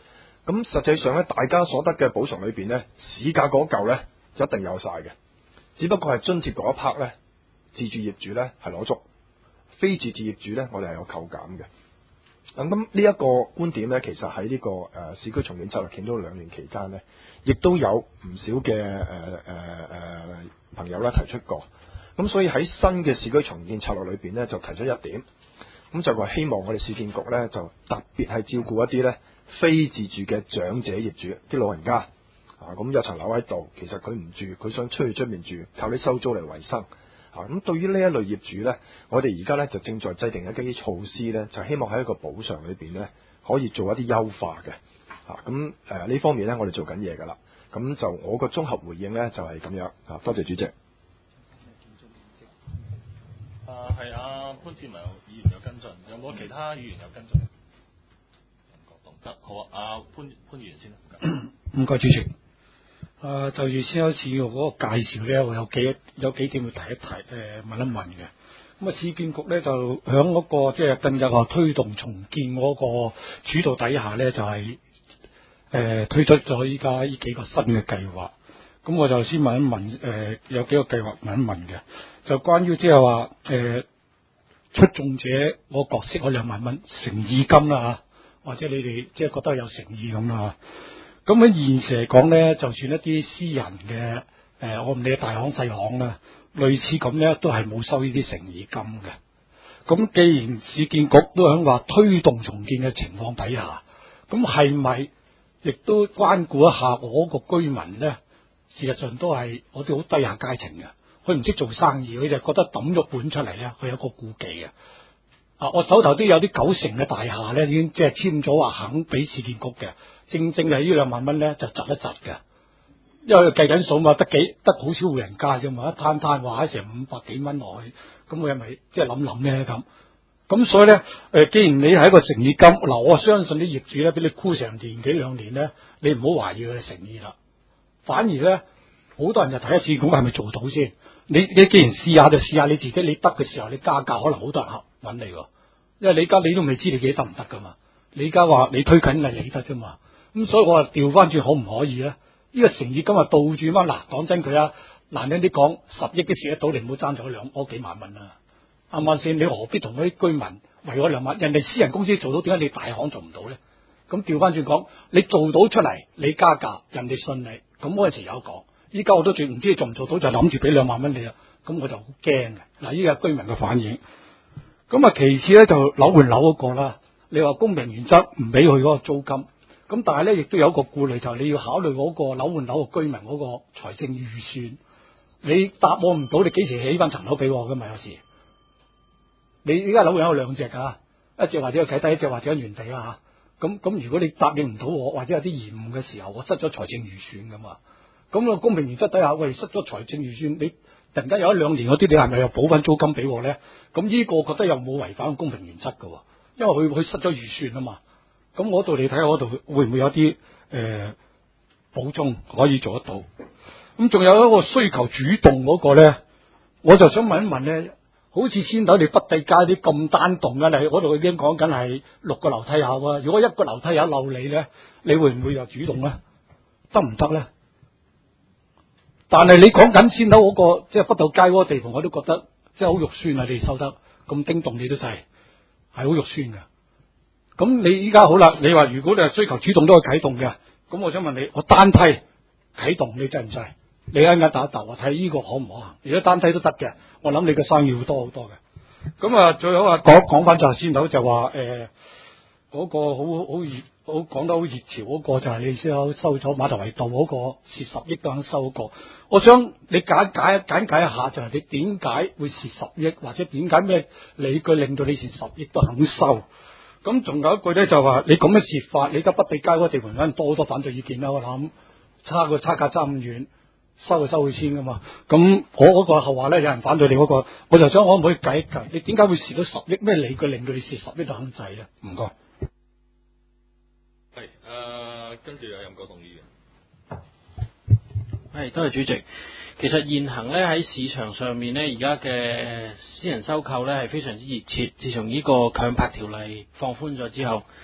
咁實際上咧，大家所得嘅補償裏邊咧，市價嗰嚿咧一定有晒嘅，只不過係津貼嗰一 part 咧，自住業主咧係攞足，非自住業主咧我哋係有扣減嘅。咁咁呢一個觀點咧，其實喺呢、這個誒、呃、市區重建策略檢討兩年期間咧，亦都有唔少嘅誒誒誒朋友咧提出過。咁所以喺新嘅市區重建策略裏邊咧，就提出一點，咁就話希望我哋市建局咧就特別係照顧一啲咧非自住嘅長者業主，啲老人家啊，咁有層樓喺度，其實佢唔住，佢想出去出面住，靠啲收租嚟維生。啊，咁對於呢一類業主咧，我哋而家咧就正在制定一啲措施咧，就希望喺一個補償裏邊咧，可以做一啲優化嘅。啊，咁誒呢方面咧，我哋做緊嘢㗎啦。咁就我個綜合回應咧就係、是、咁樣。啊，多謝主席。 啊，係啊，潘志文議員有跟進，有冇其他議員有跟進？得好啊，阿潘潘議員先啦。 唔該，主席。誒、呃，就住先有市建局嗰個介紹咧，我有幾有幾點要提一提，誒、呃、問一問嘅。咁啊，市建局咧就響嗰、那個即係近日話推動重建嗰個主導底下咧，就係、是、誒、呃、推出咗依家呢幾個新嘅計劃。咁我就先問一問，誒、呃、有幾個計劃問一問嘅，就關於即係話誒出眾者嗰個角色嗰兩萬蚊誠意金啦嚇，或者你哋即係覺得有誠意咁啦。咁喺現時嚟講咧，就算一啲私人嘅誒、呃，我唔理大行細行啦，類似咁咧，都係冇收呢啲誠意金嘅。咁既然市建局都響話推動重建嘅情況底下，咁係咪亦都關顧一下我個居民咧？事實上都係我哋好低下階層嘅，佢唔識做生意，佢就覺得抌咗本出嚟咧，佢有個顧忌嘅。啊，我手頭都有啲九成嘅大廈咧，已經即係簽咗話肯俾市建局嘅。正正係呢兩萬蚊咧就窒一窒嘅，因為計緊數嘛，得幾得好少戶人家啫嘛，一攤攤話成五百幾蚊落去，咁我係咪即係諗諗咧咁？咁所以咧，誒、呃，既然你係一個誠意金，嗱，我相信啲業主咧俾你箍成年幾兩年咧，你唔好懷疑佢嘅誠意啦。反而咧，好多人就睇下市建局係咪做到先。你你既然試下就試下你自己，你得嘅時候你加價，可能好多人合揾你喎，因為你而家你都未知你幾得唔得噶嘛。你而家話你推緊係你得啫嘛。咁所以我話調翻轉可唔可以咧？呢、這個誠意今日倒轉翻嗱，講真佢啊，難聽啲講十億都蝕得到，你唔好爭咗兩嗰幾萬蚊啦。啱唔啱先？你何必同嗰啲居民為咗兩萬？人哋私人公司做到，點解你大行做唔到咧？咁調翻轉講，你做到出嚟，你加價，人哋信你，咁嗰陣時有講。依家我都仲唔知你做唔做到，就諗住俾兩萬蚊你啦。咁我就好驚嘅。嗱，呢個居民嘅反應。咁啊，其次咧就樓換樓嗰個啦。你話公平原則唔俾佢嗰個租金，咁但係咧亦都有一個顧慮，就係你要考慮嗰個樓換樓嘅居民嗰個財政預算。你答我唔到，你幾時起翻層樓俾我噶嘛？有時你依家樓換有兩隻噶，一隻或者個啟德，一隻或者原地啦吓。咁咁如果你答應唔到我，或者有啲延誤嘅時候，我失咗財政預算噶嘛。咁個公平原則底下，喂，失咗財政預算，你突然間有一兩年嗰啲，你係咪又補翻租金俾我咧？咁呢個我覺得又冇違反公平原則噶。因為佢佢失咗預算啊嘛，咁嗰度你睇下嗰度會唔會有啲誒補充可以做得到？咁仲有一個需求主動嗰個咧，我就想問一問咧，好似先頭你北帝街啲咁單棟嘅，你嗰度已經講緊係六個樓梯口啊，如果一個樓梯口漏你咧，你會唔會又主動咧？得唔得咧？但係你講緊先頭嗰個即係北帝街嗰個地盤，我都覺得即係好肉酸啊！你收得咁叮咚，你都制。係好肉酸嘅，咁你依家好啦，你話如果你係需求主動都可以啟動嘅，咁我想問你，我單梯啟動你制唔制？你一陣間打一打，我睇呢個可唔可行？如果單梯都得嘅，我諗你嘅生意會多好多嘅。咁啊，最好啊講講翻就係先頭就話誒嗰個好好熱好講得好熱潮嗰個就係你先有收咗碼頭圍道嗰個蝕十億都肯收嗰個，我想你簡解簡解一下，就係你點解會蝕十億，或者點解咩理據令到你蝕十億都肯收？咁仲有一句咧就話你咁嘅蝕法，你而家北地街嗰個地盤可能多好多反對意見啦。我諗差個差價差咁遠，收就收佢先噶嘛。咁我嗰個後話咧，有人反對你嗰個，我就想可唔可以計一計，你點解會蝕到十億？咩理據令到你蝕十億都肯制咧？唔該。 係誒，跟住有任國棟議員。 係，多謝主席。其實現行咧喺市場上面咧，而家嘅私人收購咧係非常之熱切。自從呢個強拍條例放寬咗之後，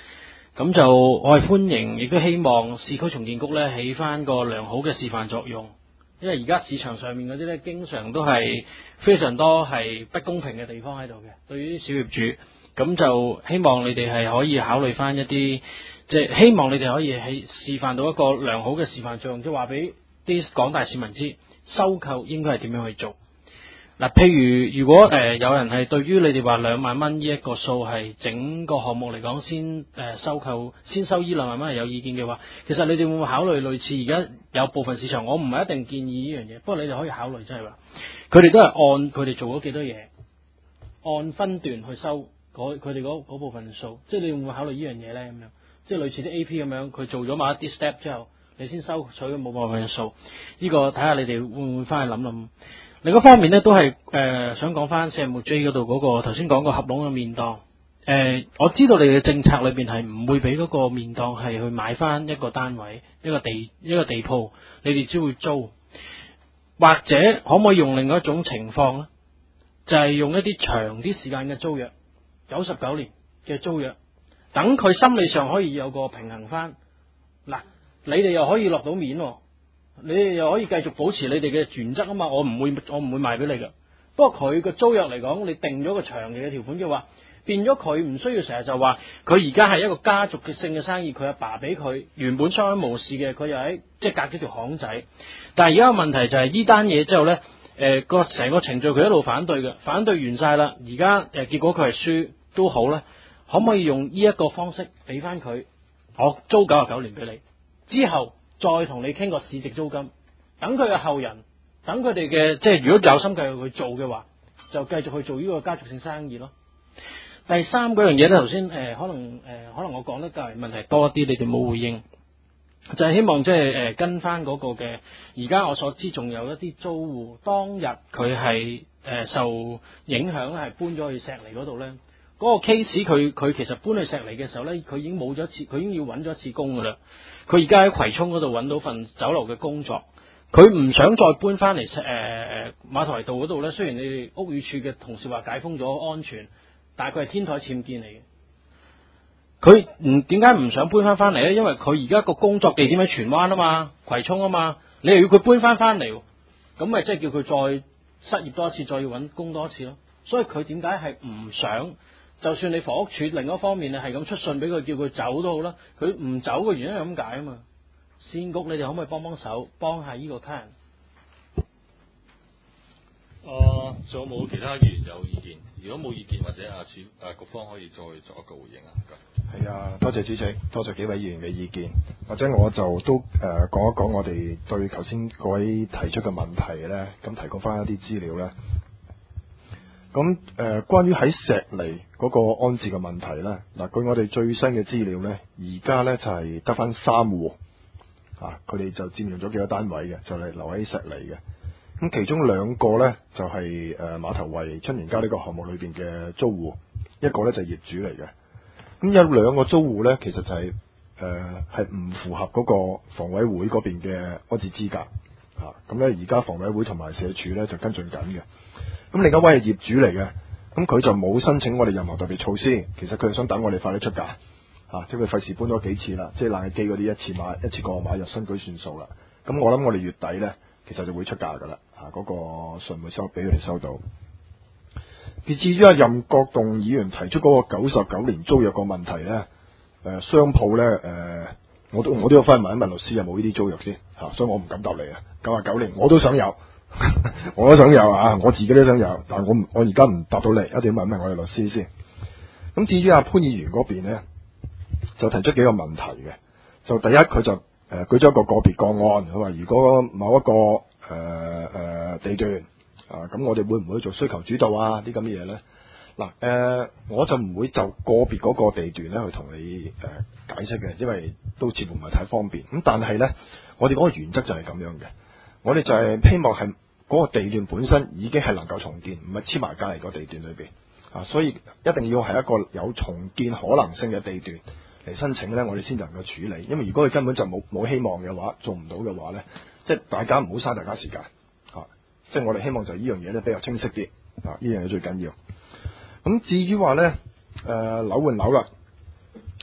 咁就我係歡迎，亦都希望市區重建局咧起翻個良好嘅示範作用。因為而家市場上面嗰啲咧，經常都係非常多係不公平嘅地方喺度嘅，對於啲小業主，咁就希望你哋係可以考慮翻一啲，即係希望你哋可以喺示範到一個良好嘅示範作用，即係話俾啲廣大市民知，收購應該係點樣去做。嗱，譬如如果誒、呃、有人係對於你哋話兩萬蚊呢一個數係整個項目嚟講先誒、呃、收購先收呢兩萬蚊係有意見嘅話，其實你哋會唔會考慮類似而家有部分市場，我唔係一定建議呢樣嘢，不過你哋可以考慮，即係話佢哋都係按佢哋做咗幾多嘢，按分段去收佢哋嗰部分數，即係你會唔會考慮呢樣嘢咧？咁樣即係類似啲 A P 咁樣，佢做咗某一啲 step 之後，你先收取冇部分嘅數，呢、這個睇下你哋會唔會翻去諗諗。另一方面咧，都係誒、呃、想講翻 C M J 嗰度嗰個頭先講個合龍嘅面檔。誒、呃，我知道你哋嘅政策裏邊係唔會俾嗰個面檔係去買翻一個單位、一個地、一個地鋪，你哋只會租。或者可唔可以用另外一種情況咧？就係、是、用一啲長啲時間嘅租約，九十九年嘅租約，等佢心理上可以有個平衡翻。嗱，你哋又可以落到面喎。你哋又可以繼續保持你哋嘅原則啊嘛，我唔會我唔會賣俾你噶。不過佢個租約嚟講，你定咗個長期嘅條款嘅話，變咗佢唔需要成日就話佢而家係一個家族嘅性嘅生意，佢阿爸俾佢原本相安無事嘅，佢又喺即係隔咗條巷仔。但係而家個問題就係呢單嘢之後咧，誒個成個程序佢一路反對嘅，反對完晒啦，而家誒結果佢係輸都好咧，可唔可以用呢一個方式俾翻佢？我租九十九年俾你之後。再同你傾個市值租金，等佢嘅後人，等佢哋嘅即係如果有心繼續去做嘅話，就繼續去做呢個家族性生意咯。第三嗰樣嘢咧，頭先誒可能誒、呃、可能我講得較為問題多啲，你哋冇回應，就係、是、希望即係誒跟翻嗰個嘅。而家我所知仲有一啲租戶，當日佢係誒受影響係搬咗去石籬嗰度咧。嗰個 case 佢佢其實搬去石籬嘅時候咧，佢已經冇咗一次，佢已經要揾咗一次工噶啦。佢而家喺葵涌嗰度揾到份酒樓嘅工作，佢唔想再搬翻嚟誒誒馬頭圍道嗰度咧。雖然你哋屋宇署嘅同事話解封咗安全，但係佢係天台僭建嚟嘅。佢唔點解唔想搬翻翻嚟咧？因為佢而家個工作地點喺荃灣啊嘛，葵涌啊嘛，你又要佢搬翻翻嚟，咁咪即係叫佢再失業多一次，再要揾工多一次咯。所以佢點解係唔想？就算你房屋署另一方面你係咁出信俾佢，叫佢走都好啦，佢唔走嘅原因係咁解啊嘛。市建局你哋可唔可以幫幫手，幫下呢個客人？ 啊，仲有冇其他議員有意見？如果冇意見，或者啊處啊局方可以再作一個回應啊。 係啊，多謝主席，多謝幾位議員嘅意見，或者我就都誒、呃、講一講我哋對頭先各位提出嘅問題咧，咁提供翻一啲資料咧。咁誒、呃，關於喺石籬嗰個安置嘅問題咧，嗱，據我哋最新嘅資料咧，而家咧就係得翻三戶啊，佢哋就佔用咗幾個單位嘅，就係、是、留喺石籬嘅。咁其中兩個咧就係、是、誒、呃、馬頭圍春園街呢個項目裏邊嘅租戶，一個咧就係、是、業主嚟嘅。咁有兩個租戶咧，其實就係誒係唔符合嗰個房委會嗰邊嘅安置資格啊。咁咧而家房委會同埋社署咧就跟進緊嘅。咁另一位係業主嚟嘅，咁佢就冇申請我哋任何特別措施，其實佢係想等我哋快啲出價，啊，即係佢費事搬多幾次啦，即係冷氣機嗰啲一次買一次過買入新居算數啦。咁我諗我哋月底咧，其實就會出價噶啦，啊，嗰、那個信會收俾佢哋收到。至於阿任國棟議員提出嗰個九十九年租約個問題咧，誒、呃，商鋪咧，誒、呃，我都我都要翻去問一問律師有冇呢啲租約先，吓、啊，所以我唔敢答你啊。九十九年我都想有。我都想有啊，我自己都想有，但係我唔，我而家唔答到你，一定要問一問我哋律師先。咁至於阿潘議員嗰邊咧，就提出幾個問題嘅。就第一，佢就誒、呃、舉咗一個個別個案，佢話如果某一個誒誒、呃呃、地段啊，咁我哋會唔會做需求主導啊？啲咁嘅嘢咧，嗱、呃、誒，我就唔會就個別嗰個地段咧去同你誒、呃、解釋嘅，因為都似乎唔係太方便。咁但係咧，我哋嗰個原則就係咁樣嘅。我哋就係希望係嗰個地段本身已經係能夠重建，唔係黐埋隔籬個地段裏邊啊，所以一定要係一個有重建可能性嘅地段嚟申請咧，我哋先能夠處理。因為如果佢根本就冇冇希望嘅話，做唔到嘅話咧，即係大家唔好嘥大家時間啊！即係我哋希望就呢樣嘢咧比較清晰啲啊，呢樣嘢最緊要。咁至於話咧誒樓換樓啦，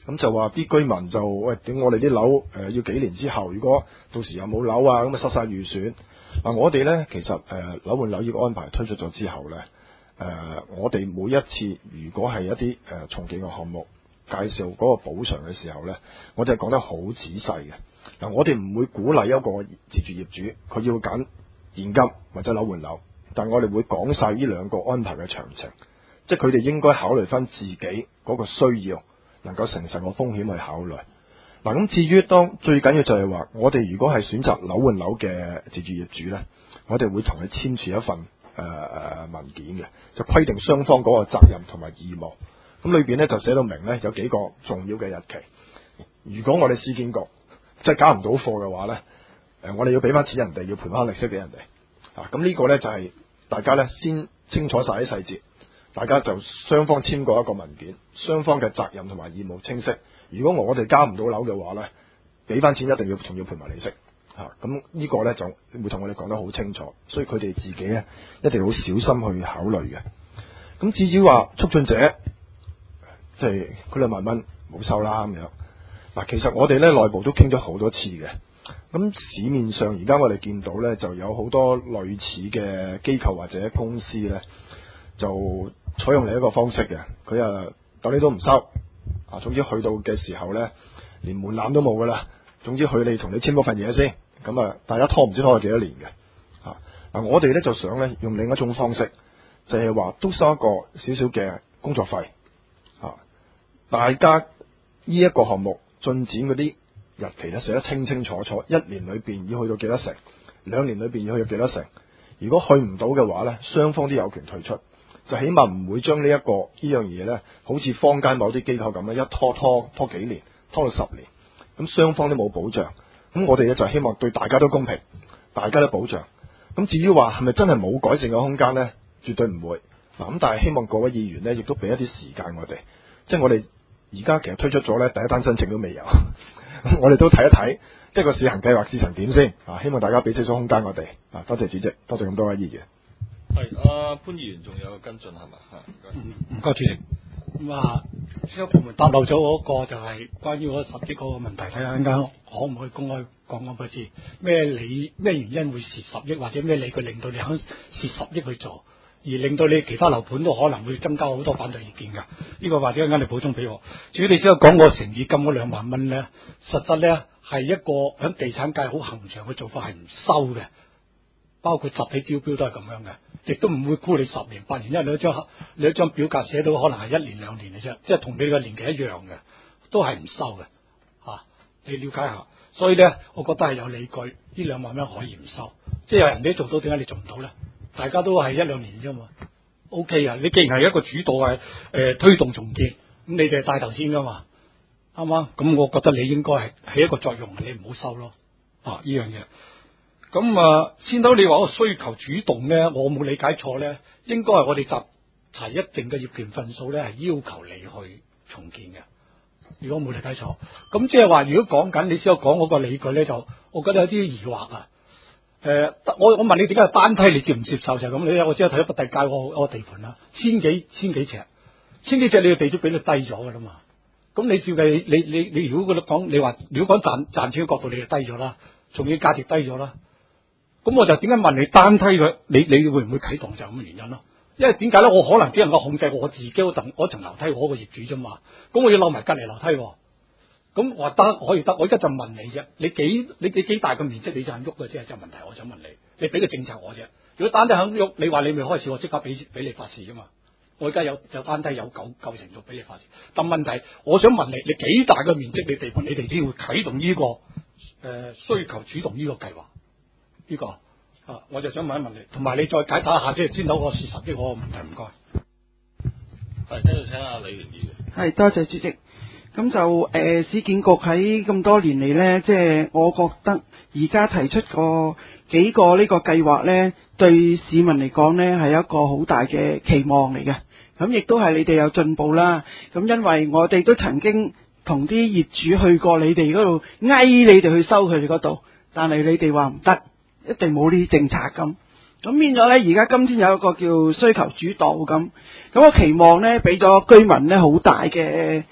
咁就話啲居民就喂，點我哋啲樓誒、呃、要幾年之後，如果到時又冇樓啊，咁啊失晒預算。嗱、呃，我哋咧其實誒、呃、樓換樓呢個安排推出咗之後咧，誒、呃、我哋每一次如果係一啲誒、呃、重建嘅項目介紹嗰個補償嘅時候咧，我哋係講得好仔細嘅。嗱、呃，我哋唔會鼓勵一個自住業主佢要揀現金或者樓換樓，但係我哋會講晒呢兩個安排嘅詳情，即係佢哋應該考慮翻自己嗰個需要，能夠承受個風險去考慮。嗱，咁至於當最緊要就係話，我哋如果係選擇樓換樓嘅自住業主呢，我哋會同佢簽署一份誒誒、呃、文件嘅，就規定雙方嗰個責任同埋義務。咁裏邊呢就寫到明呢，有幾個重要嘅日期。如果我哋市建局即係交唔到貨嘅話呢，誒我哋要俾翻錢人哋，要賠翻利息俾人哋。啊，咁呢個呢就係、是、大家呢先清楚晒啲細節。大家就雙方簽過一個文件，雙方嘅責任同埋義務清晰。如果我哋交唔到樓嘅話呢，俾翻錢一定要仲要賠埋利息嚇。咁、啊、呢個呢就會同我哋講得好清楚，所以佢哋自己呢一定好小心去考慮嘅。咁至於話促進者，即係嗰兩萬蚊冇收啦咁樣。嗱，其實我哋呢內部都傾咗好多次嘅。咁市面上而家我哋見到呢，就有好多類似嘅機構或者公司呢，就採用另一個方式嘅，佢啊到你都唔收，啊總之去到嘅時候呢，連門檻都冇噶啦，總之佢哋同你簽嗰份嘢先，咁啊大家拖唔知拖咗幾多年嘅，啊嗱我哋呢就想呢，用另一種方式，就係話都收一個少少嘅工作費，啊大家呢一個項目進展嗰啲日期呢寫得清清楚楚，一年裏邊要去到幾多成，兩年裏邊要去到幾多成，如果去唔到嘅話呢，雙方都有權退出。就起碼唔會將呢一個呢樣嘢呢，好似坊間某啲機構咁樣一拖拖拖幾年，拖到十年，咁雙方都冇保障。咁我哋呢就希望對大家都公平，大家都保障。咁至於話係咪真係冇改善嘅空間呢？絕對唔會。嗱咁，但係希望各位議員呢，亦都俾一啲時間我哋，即係我哋而家其實推出咗呢第一單申請都未有，我哋都睇一睇，即係個試行計劃試成點先啊！希望大家俾少少空間我哋啊！多謝主席，多謝咁多位議員。 係阿、啊、潘議員仲有個跟進係嘛？嚇， 唔該主席。咁啊，消部門答漏咗嗰個就係關於嗰十億嗰個問題，睇下陣間可唔可以公開講講俾佢知咩理咩原因會蝕十億，或者咩理據令到你肯蝕十億去做，而令到你其他樓盤都可能會增加好多反對意見㗎。呢、這個或者陣間你補充俾我。至於你先講個誠意金嗰兩萬蚊咧，實質咧係一個喺地產界好恆常嘅做法，係唔收嘅。包括集體招標都係咁樣嘅，亦都唔會估你十年八年，因為你一張你一張表格寫到可能係一年兩年嘅啫，即係同你嘅年紀一樣嘅，都係唔收嘅嚇、啊。你了解下，所以咧，我覺得係有理據，呢兩萬蚊可以唔收，即係有人哋做到，點解你做唔到咧？大家都係一兩年啫嘛。O K 啊，你既然係一個主導係誒、呃、推動重建，咁你哋係帶頭先噶嘛，啱嘛？咁我覺得你應該係起一個作用，你唔好收咯。啊，呢樣嘢。咁啊，先頭你話個需求主動咧，我冇理解錯咧，應該係我哋集齊一定嘅業權份數咧，係要求你去重建嘅。如果冇理解錯，咁即係話，如果講緊你先有講嗰個理據咧，就我覺得有啲疑惑啊。誒、呃，我我問你點解係單梯你接唔接受就係咁？你我只係睇咗北帝街嗰個地盤啦，千幾千幾尺，千幾尺你嘅地都比率低咗噶啦嘛。咁你照計，你你你，你如果覺得講你話，如果講賺賺錢嘅角度，你就低咗啦，仲要價值低咗啦。咁我就點解問你單梯佢，你你會唔會啟動就咁嘅原因咯？因為點解咧？我可能只能夠控制我自己嗰層嗰層樓梯，我個業主啫嘛。咁我要漏埋隔離樓梯，咁我話得可以得。我而家就問你啫，你幾你你幾大嘅面積你就肯喐嘅啫？就問題，我想問你，你俾個政策我啫。如果單梯肯喐，你話你未開始，我即刻俾俾你發事啫嘛。我而家有有單梯有九九成度俾你發事，但問題我想問你，你幾大嘅面積你地盤，你哋先會啟動呢、這個誒、呃、需求主動呢個計劃？呢、這個啊，我就想問一問你，同埋你再解答一下，即係先到個事實呢個問題，唔該。 係，跟住請阿李元議員。 係，多謝主席。咁就誒、呃、市建局喺咁多年嚟呢，即係我覺得而家提出個幾個呢個計劃呢，對市民嚟講呢係一個好大嘅期望嚟嘅。咁亦都係你哋有進步啦。咁因為我哋都曾經同啲業主去過你哋嗰度，嗌你哋去收佢哋嗰度，但係你哋話唔得。一定冇呢啲政策咁，咁變咗呢，而家今天有一個叫需求主導咁，咁我期望呢，俾咗居民呢好大嘅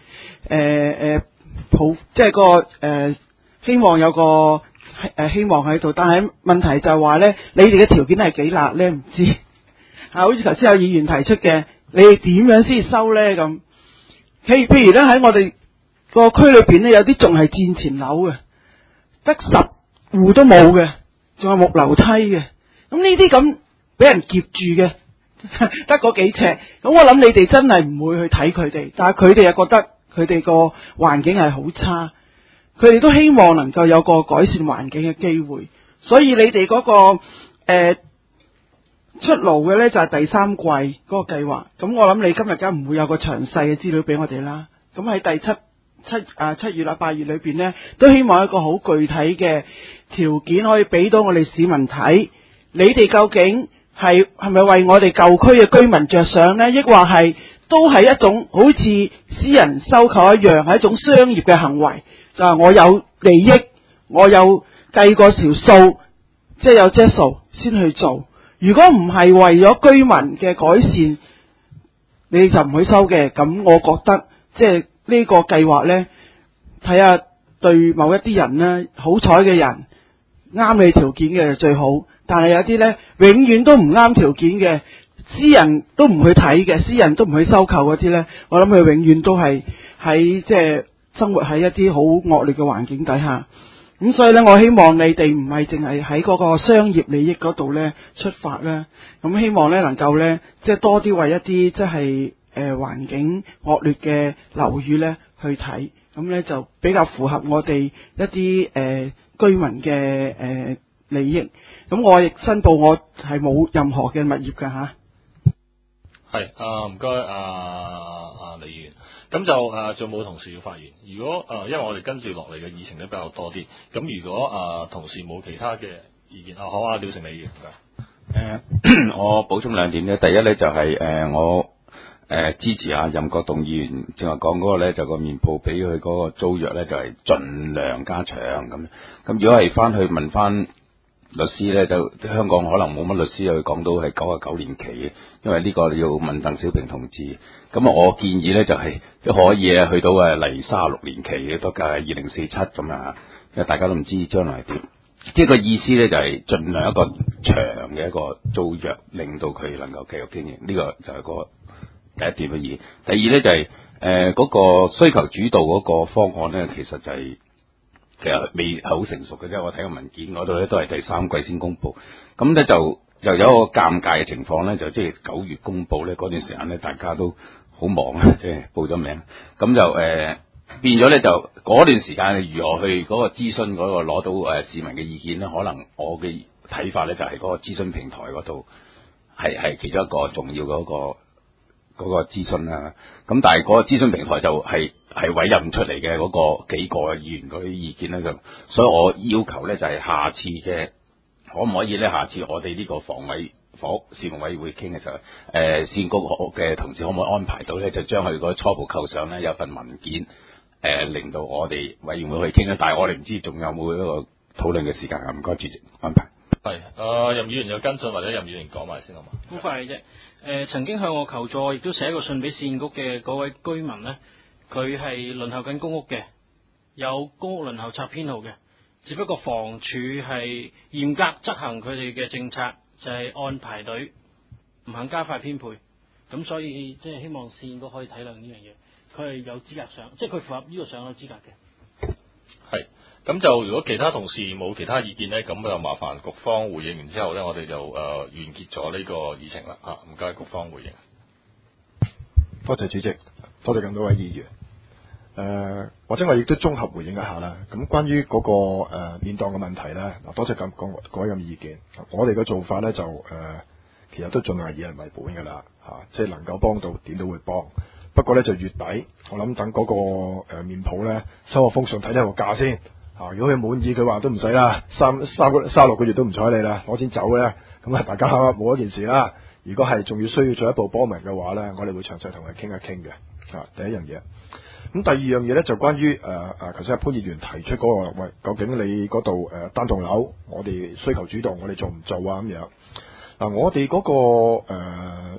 誒抱，即係個誒、呃、希望有個誒、呃、希望喺度，但係問題就係話咧，你哋嘅條件係幾辣咧？唔知啊，好似頭先有議員提出嘅，你哋點樣先收咧？咁譬譬如咧喺我哋個區裏邊咧，有啲仲係戰前樓嘅，得十戶都冇嘅，仲有木樓梯嘅，咁呢啲咁俾人夾住嘅。得嗰幾尺，咁我諗你哋真係唔會去睇佢哋，但係佢哋又覺得佢哋個環境係好差，佢哋都希望能夠有個改善環境嘅機會，所以你哋嗰、嗰個誒、呃、出爐嘅呢，就係第三季嗰個計劃，咁我諗你今日梗唔會有個詳細嘅資料俾我哋啦，咁喺第七七啊七月啊八月裏邊呢，都希望一個好具體嘅條件可以俾到我哋市民睇，你哋究竟係係咪為我哋舊區嘅居民着想呢？抑或係都係一種好似私人收購一樣，係一種商業嘅行為，就係、是、我有利益，我有計過條數，即係有隻數先去做。如果唔係為咗居民嘅改善，你就唔會收嘅。咁我覺得即係呢個計劃呢，睇下對某一啲人呢，好彩嘅人啱你條件嘅就最好。但係有啲呢，永遠都唔啱條件嘅，私人都唔去睇嘅，私人都唔去收購嗰啲呢，我諗佢永遠都係喺即係生活喺一啲好惡劣嘅環境底下。咁所以呢，我希望你哋唔係淨係喺嗰個商業利益嗰度呢出發啦。咁希望呢能夠呢，即係多啲為一啲即係誒環境惡劣嘅樓宇呢去睇，咁呢就比較符合我哋一啲誒、呃、居民嘅誒、呃、利益。咁我亦申報我係冇任何嘅物業㗎吓。 係啊，唔該啊啊李議員。咁就誒仲冇同事要發言。如果誒、呃、因為我哋跟住落嚟嘅議程都比較多啲，咁如果啊、呃、同事冇其他嘅意見，啊好啊，廖成李議員。 誒、呃，我補充兩點咧。第一咧就係、是、誒、呃、我誒、呃、支持下任國棟議員正話講嗰個咧，就個面鋪俾佢嗰個租約咧，就係、是、盡量加長咁。咁如果係翻去問翻律師咧，就香港可能冇乜律師去講到係九啊九年期嘅，因為呢個要問鄧小平同志。咁啊，我建議咧就係、是、都可以啊，去到誒嚟三十六年期嘅，都計係二零四七咁啊。因為大家都唔知將來係點，即係個意思咧就係、是、盡量一個長嘅一個租約，令到佢能夠繼續經營。呢、這個就係個第一點嘅意。第二咧就係誒嗰個需求主導嗰個方案咧，其實就係、是。其實未係好成熟嘅啫，我睇個文件嗰度咧都係第三季先公布，咁咧就就有一個尷尬嘅情況咧，就即係九月公布咧嗰段時間咧，大家都好忙啊，即係報咗名，咁就誒、呃、變咗咧就嗰段時間如何去嗰個諮詢嗰個攞到誒、呃、市民嘅意見咧，可能我嘅睇法咧就係嗰個諮詢平台嗰度係係其中一個重要嗰、嗰個。嗰個諮詢啦，咁但係嗰個諮詢平台就係、係、係委任出嚟嘅嗰個幾個議員嗰啲意見咧，就所以我要求咧就係、係、下次嘅可唔可以咧？下次我哋呢個房委房屋事務委員會傾嘅時候，誒市建局嘅同事可唔可以安排到咧？就將佢嗰初步構想咧有份文件，誒、呃、令到我哋委員會去傾咧。但係我哋唔知仲有冇一個討論嘅時間啊？唔該，主席安排。 係，誒、呃、任議員有跟進或者任議員講埋先好嘛？ 好快嘅啫。誒、呃、曾經向我求助，亦都寫個信俾市建局嘅嗰位居民呢，佢係輪候緊公屋嘅，有公屋輪候冊編號嘅，只不過房署係嚴格執行佢哋嘅政策，就係、是、按排隊，唔肯加快編配。咁所以即係希望市建局可以體諒呢樣嘢，佢係有資格上，即係佢符合呢個上樓資格嘅。 係。咁就如果其他同事冇其他意見呢，咁就麻煩局方回應完之後呢，我哋就誒、呃、完結咗呢個議程啦。嚇，唔該局方回應。 多謝主席，多謝咁多位議員。誒、呃，或者我亦都綜合回應一下啦。咁關於嗰、那個誒、呃、免檔嘅問題呢，嗱，多謝咁講各位咁意見。我哋嘅做法呢，就誒、呃，其實都盡量以人為本㗎啦。嚇、啊，即係能夠幫到點都會幫。不過呢，就月底，我諗等嗰、那個誒、呃、麵鋪呢，收個封信睇睇個價先。啊！如果佢滿意，佢話都唔使啦，三三個三六個月都唔睬你啦，攞錢走咧，咁啊大家冇一件事啦。如果係仲要需要進一步幫忙嘅話咧，我哋會詳細同佢傾一傾嘅。啊，第一樣嘢。咁第二樣嘢咧就關於誒誒，頭先阿潘議員提出嗰、那個喂，究竟你嗰度誒單棟樓，我哋需求主導，我哋做唔做啊？咁樣嗱，我哋嗰、那個誒、呃、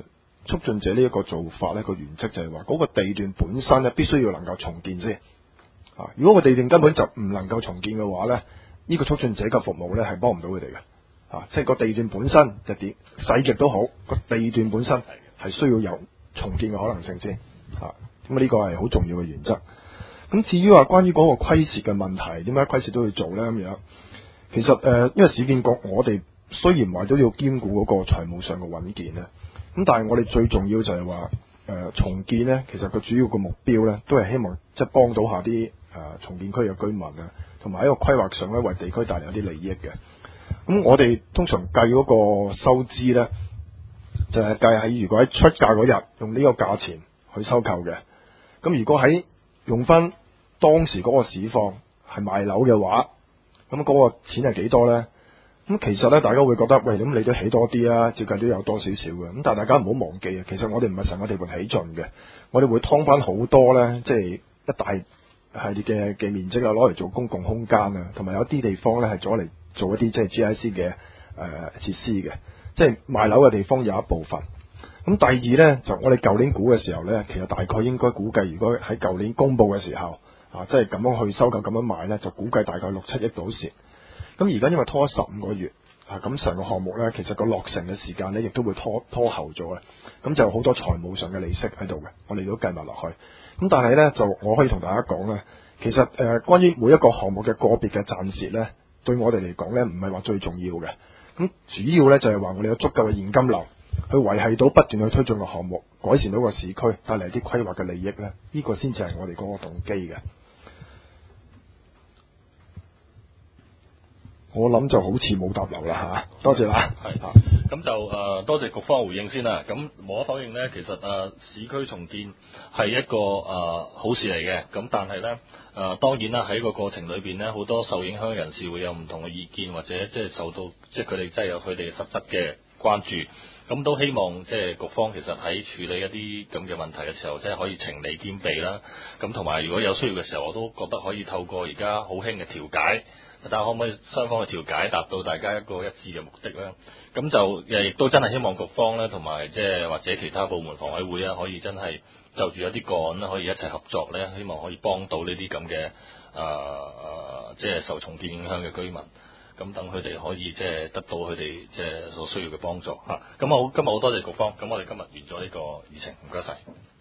促進者呢一個做法呢個原則就係話嗰個地段本身咧必須要能夠重建先啊。如果個地段根本就唔能夠重建嘅話咧，呢、呢個促進者嘅服務咧係幫唔到佢哋嘅啊。即係個地段本身就點細極都好，個地段本身係需要有重建嘅可能性先啊。咁呢個係好重要嘅原則。咁至於話關於嗰個虧蝕嘅問題，點解虧蝕都要做咧咁樣？其實誒、呃，因為市建局我哋雖然話都要兼顧嗰個財務上嘅穩健咧，咁但係我哋最重要就係話誒重建咧，其實個主要個目標咧都係希望即係幫到下啲誒、呃、重建區嘅居民啊，同埋喺個規劃上咧為地區帶來一啲利益嘅。咁我哋通常計嗰個收支咧，就係、是、計喺如果喺出價嗰日用呢個價錢去收購嘅，咁如果喺用翻當時嗰個市況係賣樓嘅話，咁嗰個錢係幾多呢？咁其實咧，大家會覺得喂，咁你都起多啲啊，照計都有多少少嘅。咁但係大家唔好忘記啊，其實我哋唔係成個地盤起盡嘅，我哋會劏翻好多呢，即係一大系列嘅嘅面積啊，攞嚟做公共空間啊，同埋有啲地方呢係攞嚟做一啲即係 G I C 嘅誒設施嘅，即係賣樓嘅地方有一部分。咁第二呢，就我哋舊年估嘅時候呢，其實大概應該估計，如果喺舊年公佈嘅時候。啊，即係咁樣去收購咁樣賣呢，就估計大概六七億到時。咁而家因為拖咗十五個月，啊咁成個項目呢，其實個落成嘅時間呢，亦都會拖拖後咗嘅。咁就有好多財務上嘅利息喺度嘅，我哋都計埋落去。咁但係呢，就我可以同大家講呢，其實誒、呃、關於每一個項目嘅個別嘅賺蝕呢，對我哋嚟講呢，唔係話最重要嘅。咁主要呢，就係、是、話我哋有足夠嘅現金流去維繫到不斷去推進個項目，改善到個市區，帶嚟啲規劃嘅利益呢。呢、這個先至係我哋嗰個動機嘅。我諗就好似冇答漏啦嚇，多謝啦。 係，咁就誒、呃、多謝局方回應先啦。咁無可否認呢，其實誒、呃、市區重建係一個誒、呃、好事嚟嘅。咁但係呢，誒、呃、當然啦，喺個過程裏邊呢，好多受影響人士會有唔同嘅意見，或者即係受到即係佢哋真係有佢哋實質嘅關注。咁都希望即係局方其實喺處理一啲咁嘅問題嘅時候，即係可以情理兼備啦。咁同埋如果有需要嘅時候，我都覺得可以透過而家好興嘅調解。但可唔可以雙方去調解，達到大家一個一致嘅目的咧？咁就誒，亦都真係希望局方咧，同埋即係或者其他部門房委會啊，可以真係就住一啲個案咧，可以一齊合作咧，希望可以幫到呢啲咁嘅誒誒，即係受重建影響嘅居民。咁等佢哋可以即係得到佢哋即係所需要嘅幫助嚇。咁啊好，今日好多謝局方。咁我哋今日完咗呢個議程，唔該晒。